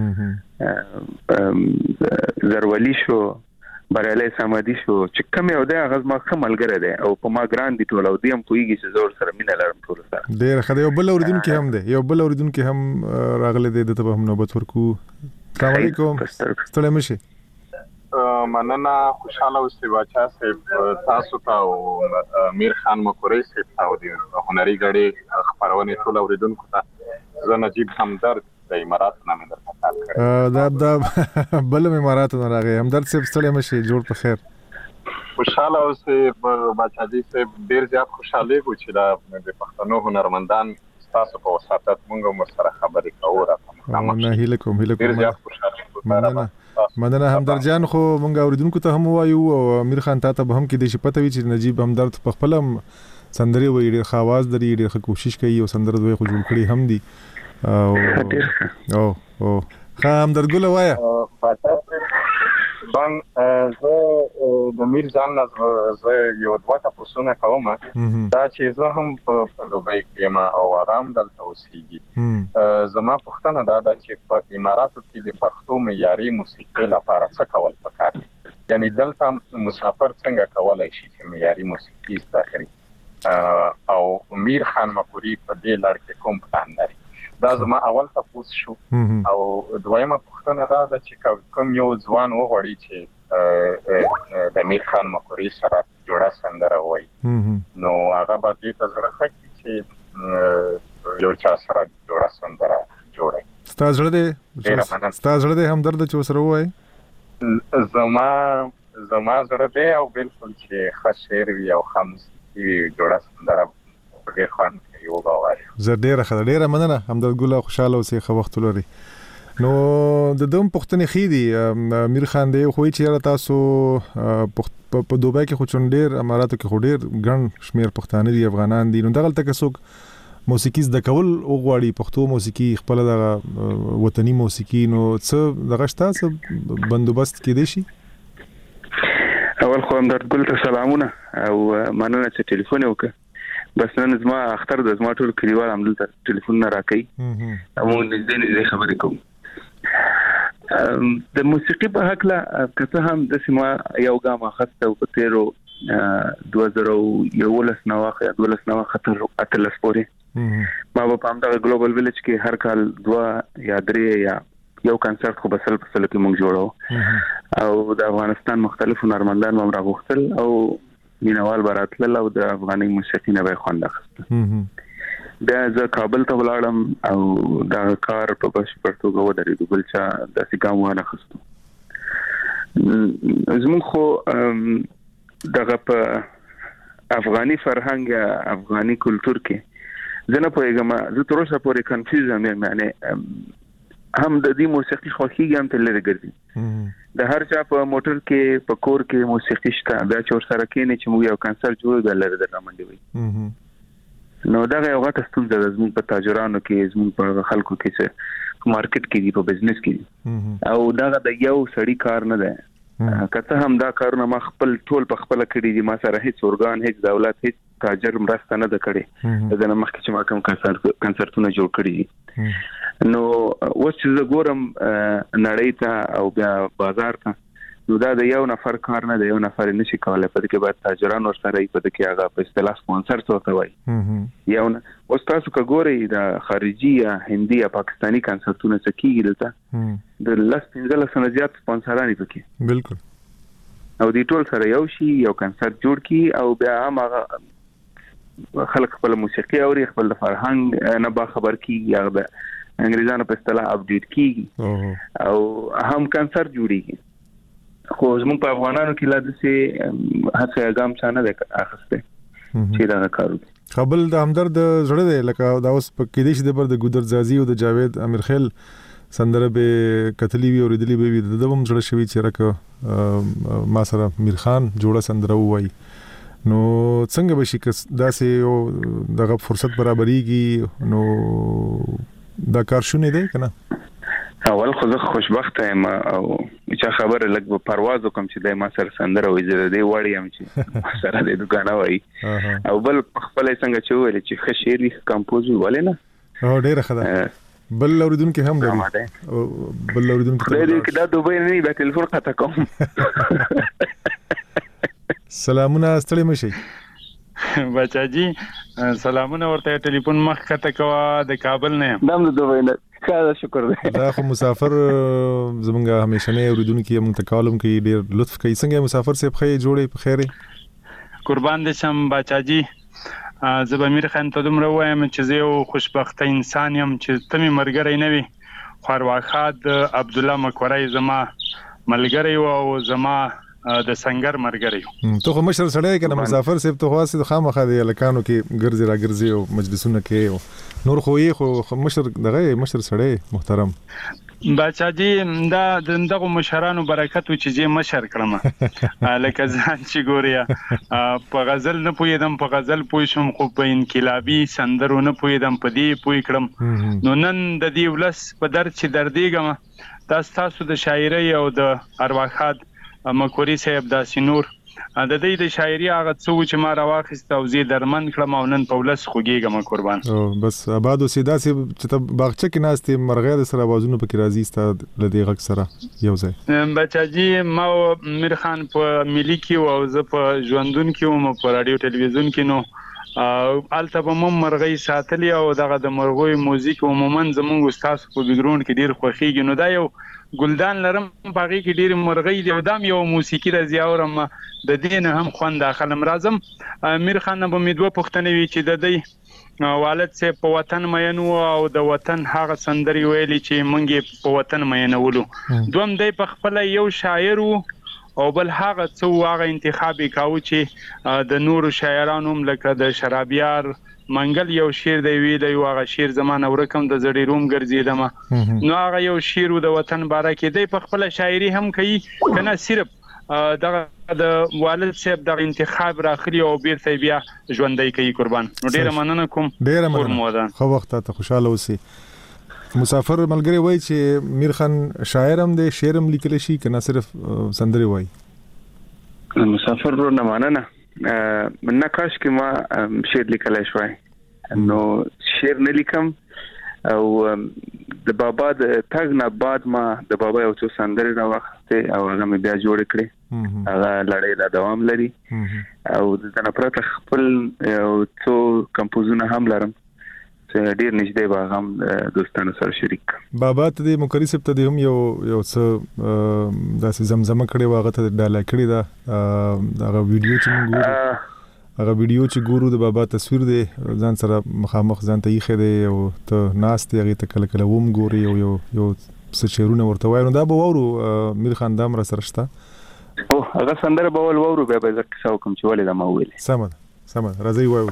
زرولی شو بریالي سمادي شو چې کوم یو دی هغه ما خملګره دی او په ما ګران دي ټول او دیم پويږي چې زور سره مینه لرم ټول سره ډیر خدای یو بل اوریدونکو هم دی یو بل اوریدونکو هم راغله دی ته هم نوبت ورکو السلام علیکم ستړي مشي مننه خوشاله اوسئ بچا صاحب تاسو ته او میر خان مکوري صاحب او د هنري غړي خبرونه ټول اوریدونکو ته زه نجیب همدرد د امارات نامه درته دا بل امارات نه راغی همدرد صاحب ستړي مشي جوړ په خیر خوشاله اوسئ بچا دي صاحب ډیر زیات خوشاله و چې دا د پښتنو هنرمندان تاسو په وساتت مونږ هم سره خبرې کوو راته نه هیله کوم مننه همدرد جان خو مونږ اوریدونکو ته هم وایو او امیر خان ته به هم کې د شپته وی چې نجیب همدرد په خپل سندري وی ډیر خواز دري ډیر کوشش کوي او سندره دوی خو جوړ کړي هم دي او همدرد ګل وایا بان زه د میر ځان زه یو دوه تاسو کوم دا چې زه هم په دوبۍ کې ما او آرام دلته اوسېږي زما پښتنه دا چې په اماراتو کې د پښتو معیاري موسیقي لپاره څه کول پکار یعنی دلته مسافر څنګه کولای شي چې معیاري موسیقي زده کړي او میر خان مکوري په دې لړ کې کوم پلان لري دا زما اول تاسو شو او دویمه پښتنه دا چې کوم یو ځوان وغوړي چې د میر خان مکوري سره جوړه سندره وایي نو هغه به دې ته زړه ښکي چې یو چا سره جوړه سندره جوړي ستاسو زړه دې همدرد چې سره وایي زما زړه دې او بالکل چې ښه شعر وي او خمس جوړه سندره په ډېر خوند یو باور زه ډیره مننه همدرد ګل خوشاله اوسې خو وخت لري نو د دوم پښتنې خېدي امیر خان دی خو چې تاسو په دوبۍ کې خو چون ډیر اماراتو کې خو ډیر ګڼ شمیر پښتانه دي افغانان دي نو دغه تک څوک موسیقي زده کول او غواړي پښتو موسیقي خپل د وطني موسیقي نو څه دغه تاسو بندوبست کې دي شي اول خو همدرد ګل ته سلامونه او مننه چې ټلیفون وکړ بس نن زما اختر د زما ټول کلیوال عملته ټلیفون نه راکې موږ دې خبرې کوم د موسیقي په حق لا کته هم د سیمه یو ګام اخسته او په تیرو 2011 نواخه 12 نواخه تر اتلس پورې ما په همدغه ګلوبل ویلج کې هر کال 2 یا 3 یا یو کنسرت خو بسل کې موږ جوړو او د افغانستان مختلفو هنرمندان هم راغوښتل او مینوال براتل او د افغاني موسیقي نه به خوند اخیست بیا زه کابل ته ولاړم او دا کار په بشپړ توګه ودرېد بل چا داسې ګام ونه اخیستو زموږ خو دغه په افغاني فرهنګ یا افغاني کلچر کې زه نه پوهېږم زه تر اوسه پورې کنفیوز یم یعنی هم د دې موسیقي خوښیږي هم تل لري ګرځي د هر چا په موټر کې په کور کې موسیقي شته بیا چې ور سره کېنی چې موږ یو کنسرت جوړو د لری د رامنډي وي نو دا یو غټه ستونزه ده زموږ په تاجرانو کې زموږ په خلکو کې چې مارکیټ کې دي په بزنس کې دي او دا د یو سړی کار نه ده کته هم دا کارونه ما خپل ټول په خپل کړی دي ما سره هیڅ اورګان هیڅ دولت هیڅ تاجر مرسته نه ده کړې دا نه مخکې چې ما کوم کنسرتونه جوړ کړی دي نو اوس چې زه ګورم نړۍ ته او بیا بازار ته نو دا د یو نفر کار نه دی یو نفر نشي کولای په دې کې باید تاجران ورسره په دې کې هغه په اصطلاح سپانسر څه وایي یو نه اوس تاسو کګورئ د خارجي یا هندي یا پاکستانی کنسرتونه څه کیږي دلته د لاس 15 سنه زیات سپانسران پکې بالکل او دې ټول سره یو شي یو کنسرت جوړ کی او بیا هغه خلک خپل موسیقي اوري خپل فرهنګ نه با خبر کیږي یا د انګریزانو په اصطلاح اپډیټ کیږي او هم کنسرت جوړیږي خو زموږ په افغانانو کې لا دسه هڅه ګام چانه ده اخسته چې دا کارو قبل د همدرد زړه دی لکه دا اوس په کې دي چې د بر د ګودر زازي او د جاوید امیر خیل سندره به کتلی وی اوریدلی به د دوم زړه شوی چې راکه ما سره میر خان جوړه سندره وای نو څنګه به شي که داسې یو دغه فرصت برابرېږي نو دا کار شونې دی که نه؟ اول خو زه خوشبخته یم او چا خبره لږ به پرواز وکړم چې دی ما سره سندره وایي زه د دې وړ یم چې ما سره د دوکانه وایي او بل پخپله یې څنګه چې وویلې چې ښه شعر وي ښه کمپوز وي ولې نه ډېره ښه ده بل اورېدونکي هم لري بل اورېدونکي خدای دې وکړي دا دوبۍ نه وي بیا ټلیفون قطع کوم سلامونه ستړي مه شئ بچاجي سلامونه ورته ټلیفون مخ کته کوه د کابل نه یم دم د دوبۍ نه ښه شکر دی دا خو مسافر زمونږ همیشنی اورېدونکي موږ ته کال هم کوي ډېر لطف کوي څنګه مسافر صاحب ښه یې جوړې په خیر یې قربان دې شم بچاجي زه به امیر خان ته دومره ووایم چې زه یو خوشبخته انسان یم چې ته مې ملګری نه وي خو ارواښاد عبدالله مکوری زما ملګری و او زما د سنگر مرګری ته خو مشر سړی کنه مسافر صاحب ته خاصه خامخا دی لکانو کې ګرځي را ګرځي او مجلسونه کې نور خو یې خو مشر دغه مشر سړی محترم بچاجي دا دغه مشرانو برکت و چې زه مشر کړم لکه ځان چې ګوریا په غزل نه پویدم په غزل پوی شم خو په انقلابي سندرو نه پویدم په دې پوی کړم نو نن د دې ولس په درد چې دردېږم تاسو د شاعرۍ او د ارواښاد مکوري صاحب داسې نور د دې د شاعري هغه څه چې ما راواخیست او زه درمن کړم او نن په ولس خوږېږم قربان بس آباد اوسې داسې چې ته باغچه کې ناستې مرغۍ د سره آوازونه پکې راځي ستا له دې غږ سره یو ځای بچاجي ما امیر خان په ملي کې او زه په ژوندون کې وم په رادیو ټلویزیون کې نو الته به مم مرغۍ ساتلی او دغه د مرغوي موزیک عموما زمونږ استاد په بیکګراوند کې ډیر خوښیږي نو دا یو ګلدان لرم باغی کې ډیر مرغۍ دی او دام یو موسیقي راځي اورم د دین هم خوند داخلم راځم امیر خان به میدوه پښتنې وی چې د دې والد سه په وطن مینو او د وطن هغه سندري ویلي چې مونږ په وطن مینولو دوم دی په خپل یو شاعر او بل هغه څو هغه انتخابي کاوه چې د نورو شاعرانو لکه د شرابیار منګل یو شعر دی ویلی یو هغه شعر زمانه ورکم د زړی روم ګرځیدم نو هغه یو شعر د وطن باره کې دی په خپل شاعري هم کوي کنه صرف د والد صاحب د انتخاب راخلی او بیرته بیا ژوندۍ کوي قربان نو ډیره مننه کوم ډیره مننه خو وخت ته خوشاله اوسئ مسافر ملګری وای چې میر خان شاعر هم دی شعر هم لیکلی شي کنه صرف سندري وای مسافر رو نه مننه من کاش کې ما شعر لیکلای شوی نو شعر نه لیکم او د بابا د تاګ نه بعد ما د بابا یو څو سندري راوخته او هغه مې بیا جوړ کړې هغه لړۍ لا دوام لري او د نفرت خپل یو څو کمپوزونه هم لرم ډیر نږدې باغم دوستانو سره شریک بابا ته د مکري صاحب ته هم یو څه داسې زمزمه کړي واغه ته ډاله کړي دا هغه ویډیو چې موږ ګورو د بابا تصویر دی ځان سره مخامخ ځان ته یې خېده او ته ناست هغه ته کله کله ووم ګوري یو څه چیرونه ورته وایو دا به وورو میر خان دام را سره شته او هغه سندره به وورو بیا به ځکه څو کوم چې ولې دا ما ویلې سم راځي وایو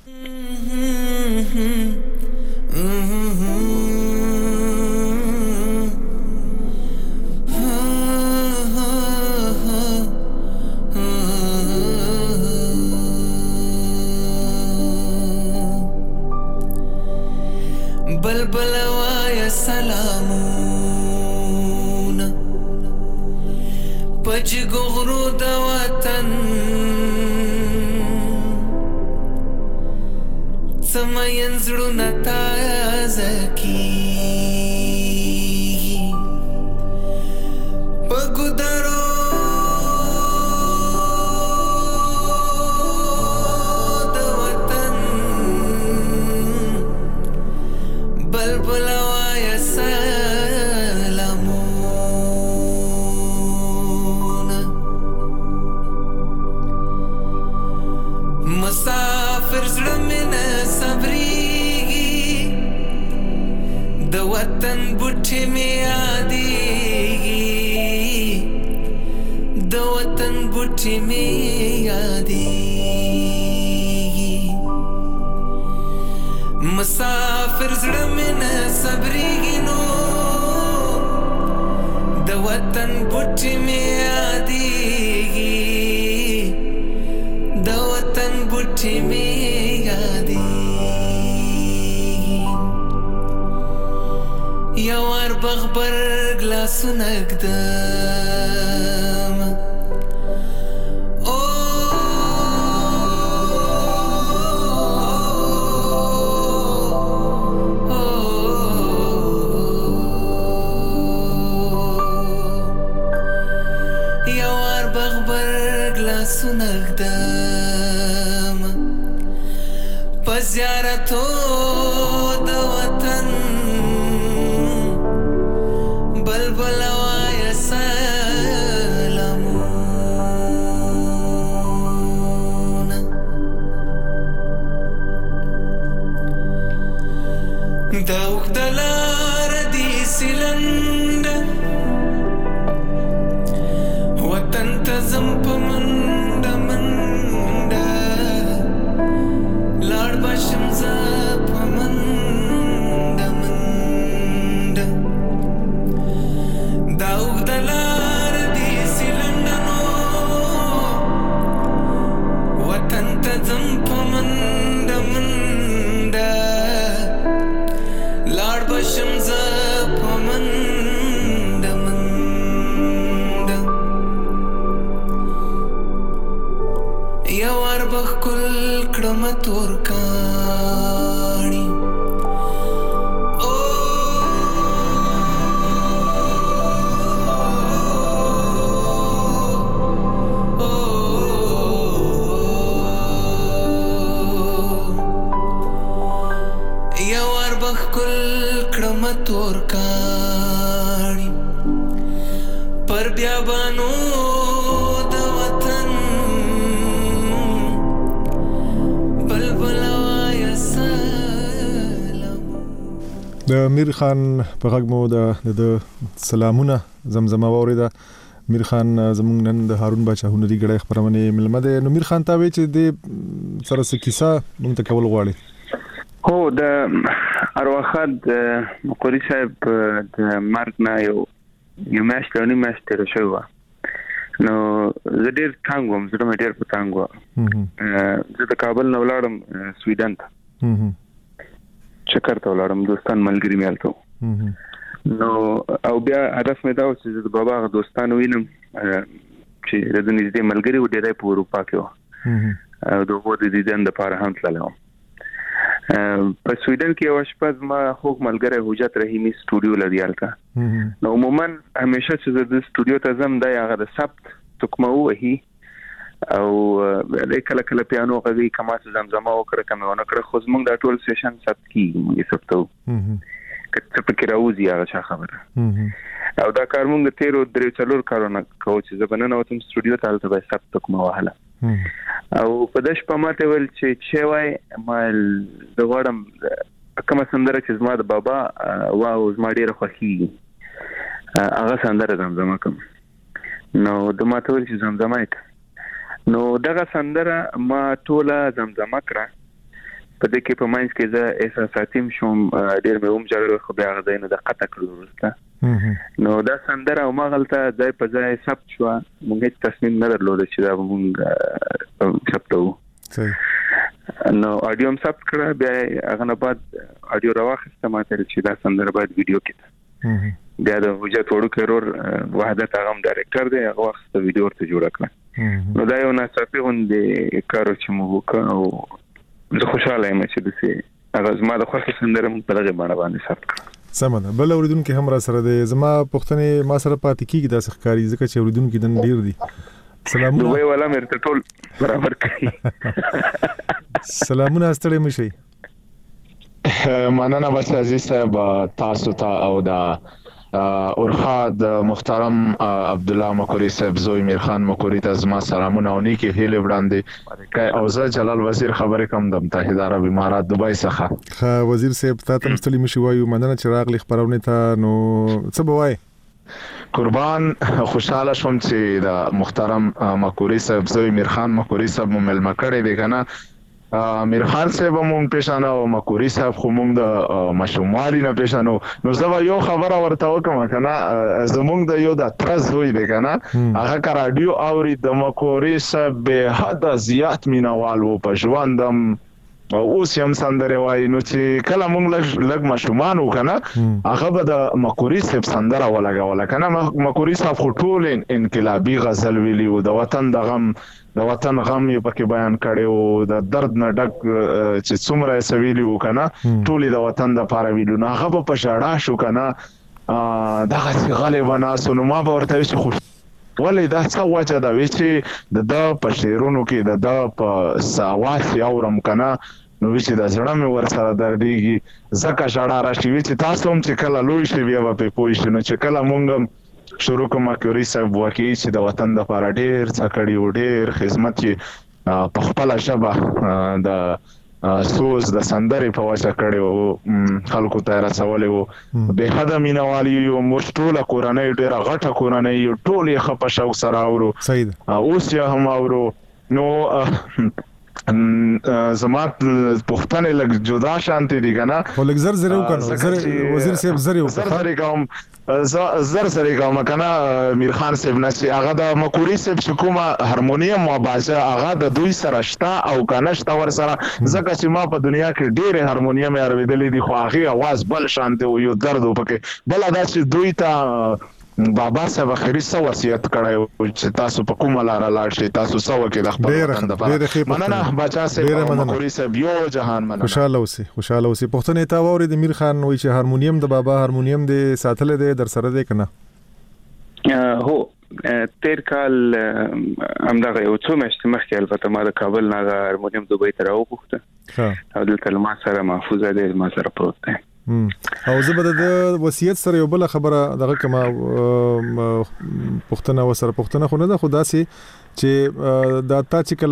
بلبل وایا سلامون پج غرو د وطن سمين زړونه تازه کی پګدرو د وطن بلبل وایا سلامون مسافر زړه مینه د وطن بوټي می یادېږي د وطن بوټي می یادېږي مسافر زړه مې نه صبرېږي نو د وطن بوټي می یادېږي د بوټي می یادېږي یو ور بغبر ګلاسونه ږدم یو ور بغبر ګلاسونه ږدم په زیارتو د وطن بلبل وایه سلامونه دا اوږده لاره دي سلنډه وطن ته ځم په منډه منډه لاړ به شم زه په منډه منډه دا اوږده لاره دي سلنډه نو وطن ته ځم په منډه منډه لاړ به شم زه په منډه منډه یو ور به ښکل کړم تورکاڼي یو ور به ښکل کړم تورکاڼي پر بیابانو د وطن د میر خان په غږ مو د سلامونه زمزمه واوریده. میر خان زمونږ نن د هارون باچا هنري غړي خبرونه ملمه ده. نو میر خان ته وی چې د سره څه کیسه مونږ ته کول غواړي. هو د ارواخد مقری صاحب د مرګ نه یو میاشت او نیمه میاشت تیر شوی و. نو زه ډیر تنګ وم، زه ډیر په تنګ وم. زه د کابل نه ولاړم سویډن ته، چکر ته ولاړم، دوستان ملګری مې هلته. نو او بیا هدف مې دا و چې د بابا هغه دوستان وینم چې د نږدې ملګري و، ډېری په اروپا کې و او د هغو د دیدن دپاره هم تللی وم. په سویډن کې یو شپه زما خوږ ملګری حجت رحیمي سټوډیو لري هلته. نو عموما همیشه چې زه د سټوډیو ته ځم دی هغه د سبت تکمه ووهي او کله کله پیانو غږی کما څه زمزمه وکړه کمه ونه کړه، خو زمونږ دا ټول سیشن ثبت کیږي، موږ یې ثبتوو که څه پکې راوځي هغه څه خبره. او دا کار موږ د تیرو 3-4 کارونه کوو چې زه به ننوتم سټوډیو ته، هلته به یې ثبت تکمه وهله او په دې شپه ماته ویل چې وای ما زه غواړم کومه سندره چې زما د بابا واو زما ډېره خوښېږي هغه سندره زمزمه کړم. نو د ماته ویل چې زمزمه یې کړه. نو دغه سندره ما ټوله زمزمه کړه. په دې کې په منځ کې زه احساساتي شوم، ډېر مې ومژړل، خو بیا هغه ځای نه د قطع کړو وروسته. نو دا سندره هماغلته ځای په ځای ثبت شوه. موږ هېڅ تصمیم نه درلوده چې دا به موږ ثبتوو. نو اډیو هم ثبت کړه، بیا هغه نه بعد اډیو راواخیسته، ما ته چې دا سندره باید ویډیو کې ده. بیا د حجت وړوکی ورور وحدت هغه هم ډایرکټر دی، هغه واخیسته ویډیو ورته جوړه کړه. نو دا یو ناڅاپي غوندې کار و چې موږ وکړه او زه خوشحاله یم چې داسې هغه زما د خوښې سندره موږ په دغې بڼه باندې ثبت کړه. سمه ده. بل اورېدونکي هم را سره دی. زما پوښتنې ما سره پاتې کېږي داسې ښکاري ځکه چې اورېدونکي نن ډېر دي. سلامونه. دوی والا مې ته ټول برابر کوي. سلامونه، ستړي مه شئ. مننه بچ عزیز صاحب تاسو ته او د اورخا د محترم عبد الله مکوری صاحب زوی میر خان مکوری ته زما سلامونه او نیکی هیله وړاندې او زه جلال وزیر خبرې کوم د متحده عرب امارات دوبای څخه. ښه وزیر صاحب تاسو هم ستړي مشي وایو، مننه چې راغلی خبرونه ته. نو څه به وایي؟ قربان خوشاله شوم چې د محترم مکوری صاحب زوی میر خان مکوری صاحب ملما کړی دی کنه. امیر خان صاحب مونږ پېښانه او مکوري صاحب خو مونږ د مشومالي نه پېښانو. نو زه یو خبره ورته وکم کنه، زمونږ د یو د ترز وی دی کنه، هغه کا رادیو اوري د مکوري صاحب به حد زیات مینوال وو په ژوندم اوس هم سندره وای. نو چې کله مونږ لګ مشومان وکنه هغه به د مکوري صاحب سندره ولګول کنه. مکوري صاحب خو ټول انقلابی غزل ویلی او د وطن غم یې پکې بیان کړي او د درد نه ډک چې څومره سویلی وکنه ټول د وطن د پاره ویلو. نه هغه په شاړه شو کنه دغه چې غالب ناسو. نو ما به ورته وشي خو ولې دا څه وجه دا وی چې د په شعرونو کې د په ساواس اورم کنه، نو چې د زړه مې ور سره دردېږي زکه شړا راشي چې تاسو هم چې کله لوی شي بیا په پوي شي. نو چې کله مونږ شروع کوم مکوري صاحب واقعي چې د وطن د لپاره ډېر څه کړی او ډېر خدمت یې په خپل شبه د سوز د سندرې په واسطه کړی او خلکو ته رسولې وو. به حد مینوالي او مشټوله کورنۍ ډېر غټه کورنۍ ټول یې خپه شو سره اورو اوس یې هم اورو. نو زما پښتنه لګ جدا شانتي دي کنه، ولګ زر زر وکړو وزیر صاحب زر کوم زر سره کوم کنه. امیر خان صاحب نشي هغه د مکوري صاحب حکومت هارمونیم او بازه هغه د دوی سره شتا او کنه شتا ور سره زکه چې ما په دنیا کې ډېر هارمونیم اوریدلې دي خو هغه आवाज بل شانتي او یو درد وکړي بل ادا چې دوی ته بابا صاحب اخري سو وصیت کړی چې تاسو په کومه لار لاړ شئ، تاسو سو کې د خپل وطن لپاره مننه بچا صاحب مکوري صاحب یو جهان مننه. خوشاله اوسئ. پښتنې تا ووري د میر خان وی چې هارمونیم د بابا هارمونیم د ساتل دی در سره دی کنه؟ هو تیر کال همدغه یو څو میاشتې مخکې البته ما د کابل نه هارمونیم دوبۍ ته راوغوښته او دلته ما سره محفوظه دی، ما سره پروت دی. او زه به د وصیت سره یو بل خبره دغه کما پښتنه وسره پښتنه خو نه ده، خو داسې چې دا تا چې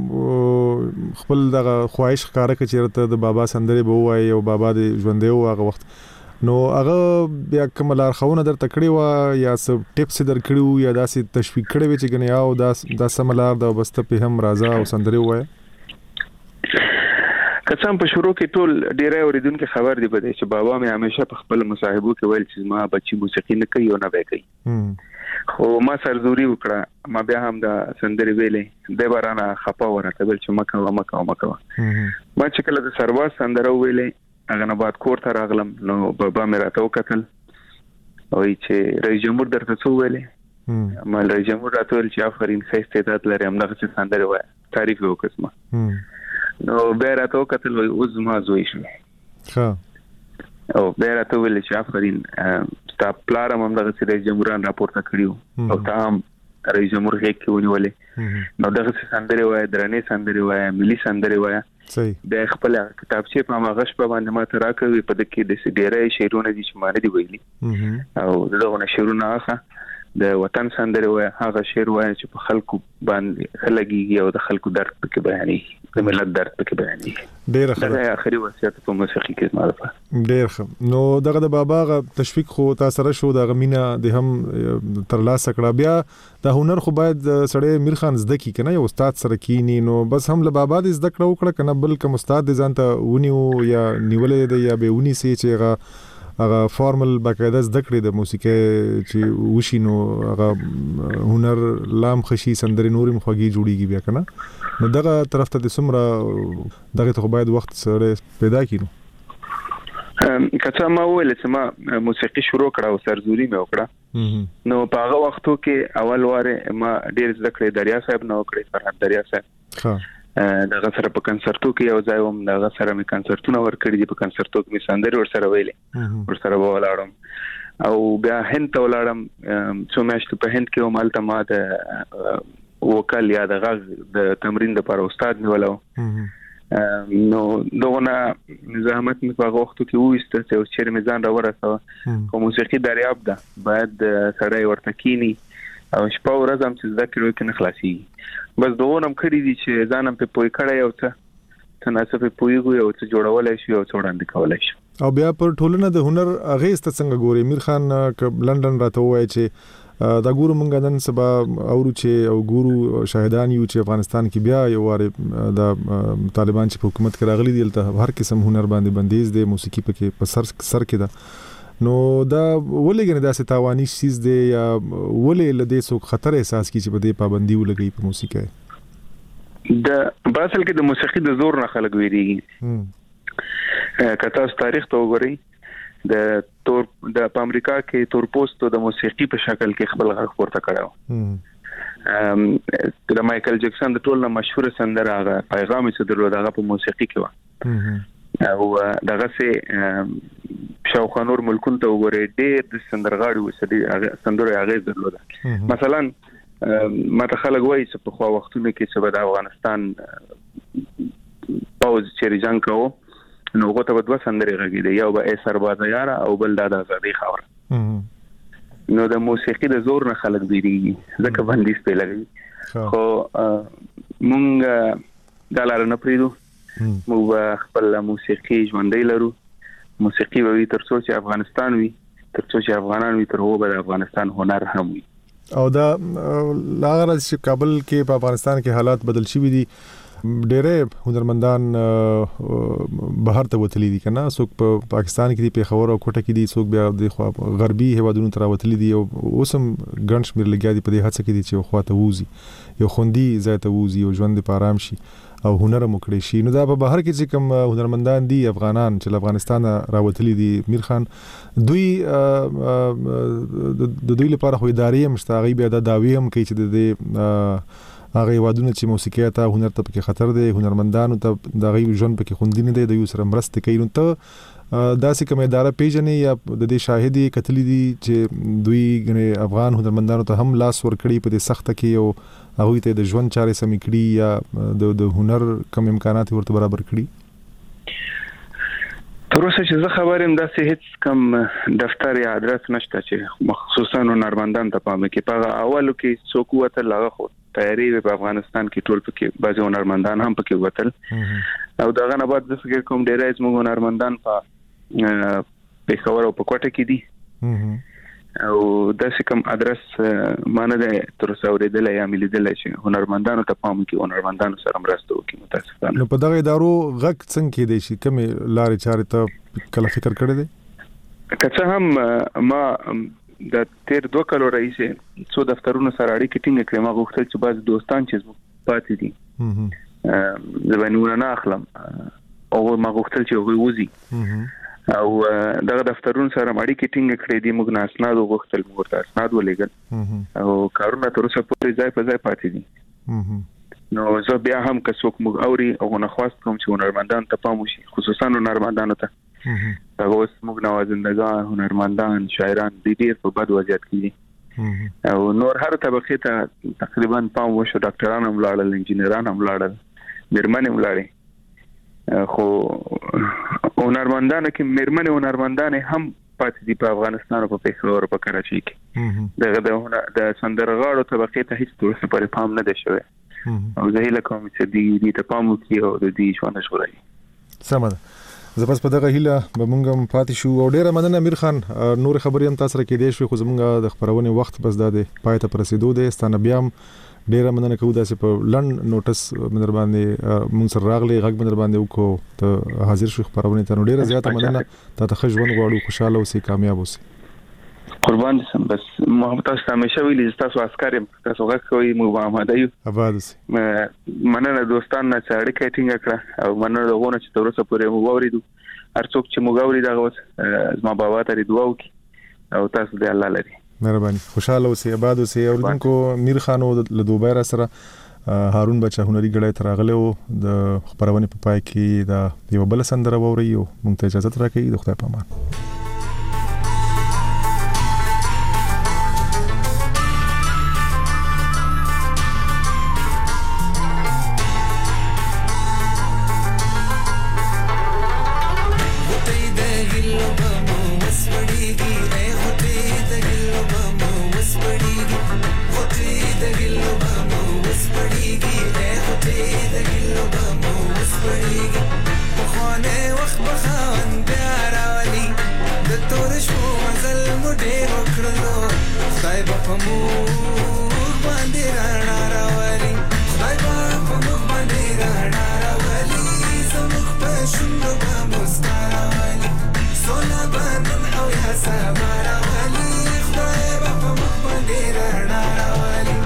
کله خپل دغه خواهش ښکارا کړي چې د بابا سندرې به وایي او بابا د ژوندې و هغه وخت، نو هغه بیا کوم لار خونه در تکړی و یا څه ټیپس در کړیو یا داسې تشویق کړی و چې ګنیا او دا سم لار د بسته په هم راځه او سندرې وایي؟ کڅم په شروع کې ټول ډیره اوریدونکو خبر دی بده چې بابا مې همیشه په خپل مصاحبو کې ویل چې ما بچي موسیقي نه کوي او نه به کوي، خو ما سرزوري وکړه. ما بیا هم د سندرې ویلې د بارانه خپه ورته ویل چې مکه ما چې کله د سرواز سندره ویلې هغه نه بعد کور ته راغلم نو بابا مې راته وکتل او چې رئیس جمهور درته څه ویلې؟ ما رئیس جمهور راته ویل چې آفرین ښه استعداد لري همدغه څه سندره وایي، تعریف وکړم. نو بیا راته وکتل وای اوس ما زوی شو او بیا راته ویل چې آفرین ستا پلار هم دغه رئیس جمهوران راپورته کړیو او ته هم رئیس جمهور کې ونیولې، نو دغه سندرې وای درنې سندرې وای ملي سندرې وای. د خپل کتابچې په مغش په باندې ما ته راکوي په دکې د ډېرې شعرونه دي چې ما نه دی ویلي او دغه شعرونه هغه د وطن سندره وای هغه شعر وای چې په خلکو باندې خلګي او د خلکو درد پکې بیانې د ملت درد پکې بیانې. ډېر ښه دا اخري وصیت په موسیقي کې ما ده. ډېر ښه. نو دغه د بابا غ تشویق خو تاسو سره شو د غمینه د هم ترلاسه کړه، بیا د هنر خو باید سړی میر خان زده کی کنه یو استاد سره کینی، نو بس هم له بابا د زده کړه وکړه کنه بل کوم استاد د ځانته ونیو یا نیولې دی یا به ونی سي چې هغه فارمل باقاعده زده کړې د موسیقي چې وشي نو هغه هنر لام خشي سندري نورم خوږي جوړیږي بیا کنه، نو دغه طرف ته د سمره دغه ته باید وخت سره پیدا کینو. کله ما ویل چې ما موسیقي شروع کړه او سرزوري مې وکړه نو په هغه وختو کې اول واره ما ډیر زده کړې دریا صاحب نو کړې فرحت دریا صاحب دغه سره په کنسرتو کې یو ځای وم دغه سره مې کنسرتونه ورکړي دي، په کنسرتو کې مې سندري ور سره ویلې ور سره ولاړم او بیا هند ته ولاړم څو میاشتې په هند کې ومالته ما د وکال یا د غږ د تمرین لپاره استاد نیولو نو دغه زحمت مې په وختو کې وېسته چې چیرې مې ځان راورساوه کوم موسیقي دریاب ده باید سړی ورته کینی او شپه ورځ هم چې ذکر وکړي نه خلاصي بس دغه هم کړی دي چې ځانم په پوي کړی او څه تناسب په پويګو او څه جوړولای شي او څه وړاندې کولای شي. او بیا پر ټولنه د هنر اغه است څنګه ګوري؟ میر خان ک لندن راته وای چې دا ګورو مونږ نن سبا اورو چې او ګورو شاهدان یو چې افغانستان کې بیا یو واره د طالبان چې په حکومت کې راغلي دي ته هر قسم هنر باندې بندیز دی موسیقي پکې په سر کې ده نو دا ولګنه داسې تاوانی چیز دی یا ولې لدې څوک خطر احساس کی چې په دې پابندي ولګي په موسیقي د باسل کې د موسیقي د زور نه خلک ویریږي کته تاریخ ته وګورئ د امریکا کې تور پوسټو د موسیقي په شکل کې خپل غږ پورته کړو د مايكل جکسن د ټولنه مشهور سندره هغه پیغام چې درلود هغه په موسیقي کې و او دغه سه شاوخوا نور ملکونو ته وګورئ ډېر د سندرغاړي وسدي هغه سندره هغه درلود مثلا ما ته خلک وایي چې په خوا وختونو کې چې د افغانستان پاوز چې جنگ کوو نو غوته په دوه سندرې غږیږي یو به ای سرباز یاره او بل د آزادۍ خاور نو د موسیقي د زور نه خلک بیریږي ځکه بندیز په لګي خو مونږ د لار نه پریدو مونږ خپل موسیقي ژوندۍ لرو موسیقي وی تر څو چې افغانستان وي تر څو چې افغانان وي تر هغه به افغانستان هنر هم وي او دا لاغره چې کابل کې په افغانستان کې حالات بدل شي دي ډېرې هنرمندان بهر ته وتلي دي کنه څوک په پاکستان کې دي په خبر او کوټه کې دي څوک بیا د غربي هوادونو تر وتلي دي او اوسم ګڼ شمیر لګیا دي په دې هڅه کې دي چې خواته ووزي یو خوندي ځای ته ووزي او ژوند په آرام شي او هنر مو کړی شي نو دا په بهر کې چې کوم هنرمندان دي افغانان چې افغانستان راوتلي دي میر خان دوی د دوی لپاره خو ادارې مشتاقي بیا د داوی هم کوي چې د هغه وادونه چې موسیقي ته هنر ته کې خطر دی هنرمندانو ته د غي ژوند پکې خوندي نه دی د یو سره مرسته کوي نو ته داسې کومه اداره پیژنې یا د دې شاهدي کتلې دي چې دوی غني افغان هنرمندانو ته هم لاس ور کړی په دې سخته کې او هغه ته د ژوند چارې سمې کړي یا د هنر کم امکانات ورته برابر کړي تر اوسه چې زه خبرم داسې هیڅ کم دفتر یا ادرس نشته چې مخصوصا هنرمندان ته پام کې په اولو کې څوک وته لغه خو تیاری په افغانستان کې ټول پکې بعضي هنرمندان هم پکې وتل او دغه نه بعد د فکر کوم ډېرای زموږ هنرمندان په خبرو په کوټه کې دي او داسې کوم ادرس مانه ده تر څو ورېدل یا ملیدل شي هنرمندانو ته پام کې هنرمندانو سره مرسته وکړي متاسفانه نو په دغه ادارو غږ څنګه کې دي شي کوم لارې چارې ته کله فکر کړی دی که هم ما د تیر 2 کالو رئیسه څو دفترونو سره اړیکې ټینګ کړې ما غوښتل چې بعض دوستان چې پاتې دي زبانونه نه اخلم او ما غوښتل چې هغه وځي او دغه دفترونو سره اړیکې ټینګ کړې دي موږ نه اسناد غوښتل موږ ته اسناد ولېګل او کارونه تر اوسه پورې ځای په ځای پاتې دي نو زه بیا هم که څوک موږ اوري او نه خواست کوم چې هنرمندان ته پام وشي خصوصا هنرمندانو ته دا اوس موږ نوازندگان هنرمندان شاعران د دې په بد وضعیت کې او نور هر طبقه ته تقریبا پام وشو ډاکټران هم لاړل انجینران هم لاړل میرمن هم لاړې خو هنرمندان کې میرمن هنرمندان هم پاتې دي په افغانستان او په پېښور په کراچۍ کې د سندرغاړو طبقه ته هیڅ څه پر پام نه دی شوی او زه هیله کوم چې دې ته پام وکړي او د دې ژوند شورای سم ده زپس په دغه هیله به مونږ هم پاتې شو او ډیره مننه امیر خان نور خبرې هم تاسو راکې دي شو خو زمونږ د خبرونه وخت بس د پای ته رسیدو دي ستانه بیا ډیره مننه کوم داسې په لند نوټس مندر باندې مونږ سره راغلي غږ مندر باندې وکړو ته حاضر شو خبرونه ته ډیره زیاته مننه ته خجون غواړو خوشاله اوسې کامیاب اوسې قربان دي سم بس محمد تاسو همیشه ویلي تاسو عسكر تاسو غږ کوي موږ آماده یو آباد اوسې مننه دوستان نه چې اړیکه ټینګ کړه او مننه دغه چې تر اوسه پورې موږ وریدو هر څوک چې موږ ورې دغه زما بابا ته دعا وکړي او تاسو دې الله لري مهرباني خوشاله اوسئ آباد اوسئ اوردونکو میر خان له دوباره سره هارون بچا هنري غړی ترغله او د خبرونه په پای کې دا یو بل سندره ووري او مونږ ته اجازه راکړئ د خدای په امان وخت بخان بیا راولي د تور شو مزل مو ډېر وکړلو خدای به په موږ باندې رڼا راولي خدای به په موږ باندې رڼا راولي زموږ په شونډو به مسکا راولي سوله به نن او یا سبا راولي خدای به په موږ باندې رڼا راولي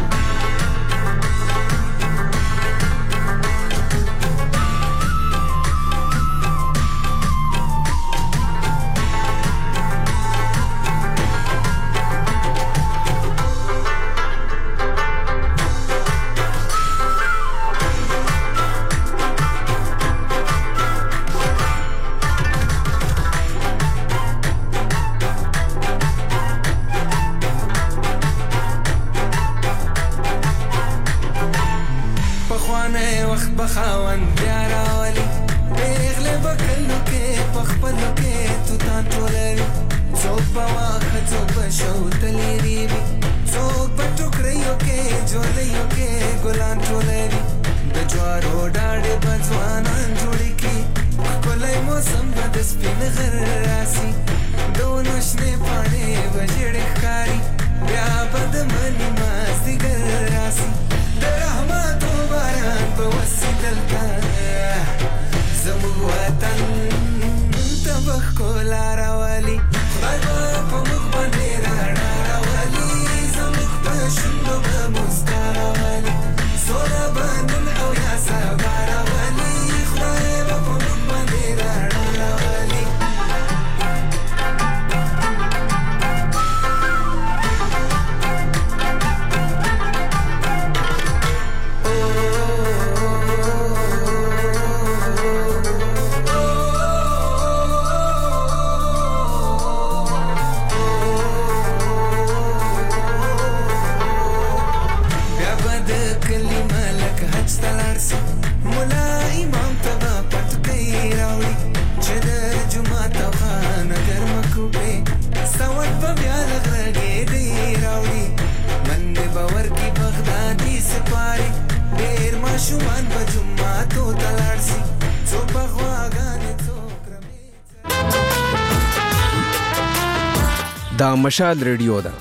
بخاون بیا راولي پیغله بکلو کې پخپلو کې توتان ټولوي څوک به واخه څوک به شوتلې ریوي څوک به ټوکریو کې جولیو کې ګلان ټولوي د جوارو ډاډې به ځوانان جوړې کړي ښکلی موسم به د سپین غر راسي د ونو شنې پاڼې به ژېړې ښکاري بیا به د مني مازدیګر راسي د رحمتو باران به وسي دلته زموږ وطن ته به ښکلا راولي خدای به په موږ باندې رڼا راولي زموږ په شونډو به مسکا راولي سوله به نن او یا سبا راولي خدای به په موږ باندې رڼا راولي دا مشال ریډیو ده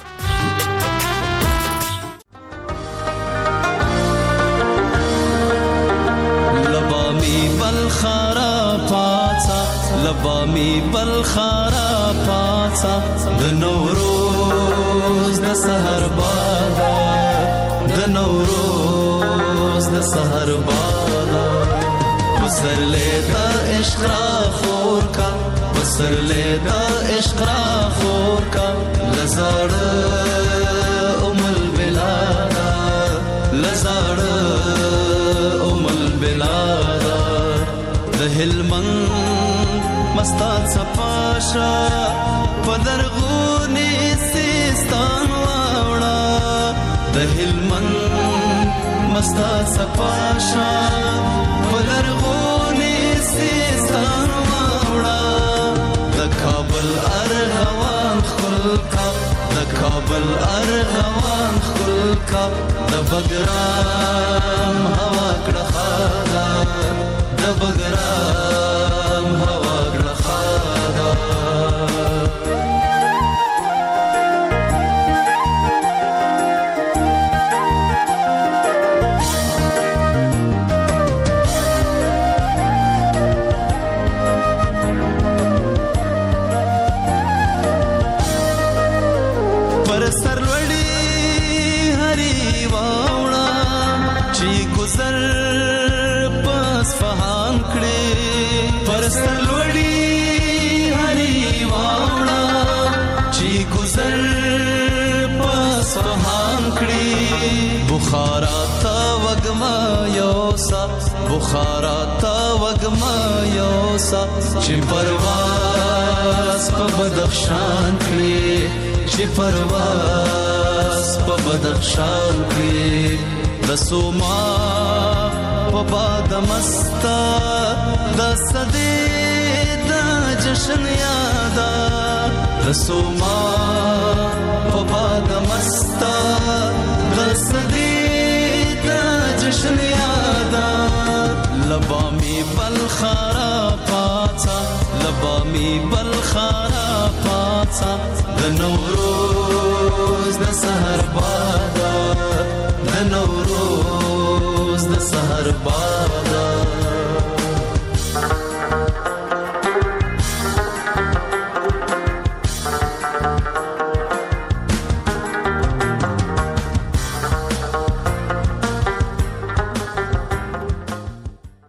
لبامی بلخارا پاڅا لبامی بلخارا پاڅا د نوروز د سحر بادا د نوروز د سحر بادا بسر لیتا عشق را خور کا بسر لیتا عشق را خور کا لزاڑ ام البلادا لزاڑ ام البلادا د هلمند مستات صفاشا پدرغونی سیستان واوڑا د هلمند مستات صفاشا پدرغونی سیستان واوڑا د کابل ارغوان خلقا د کابل ارغوان خلقا د بګرام هوا کړه خادا د بګرام هوا کړه خادا بخارا تا وگما یوسا بخارا تا وگما یوسا چی پرواز پا بدخشان کلی چی پرواز پا بدخشان کلی دسوما پا باد مستا دا صدی دا جشن یادا دسوما پا باد مستا دا صدی دا جشن یادا لبامی بلخارا پاتا لبامی بلخارا پاتا د نوروز د سحر باد د نوروز د سحر باد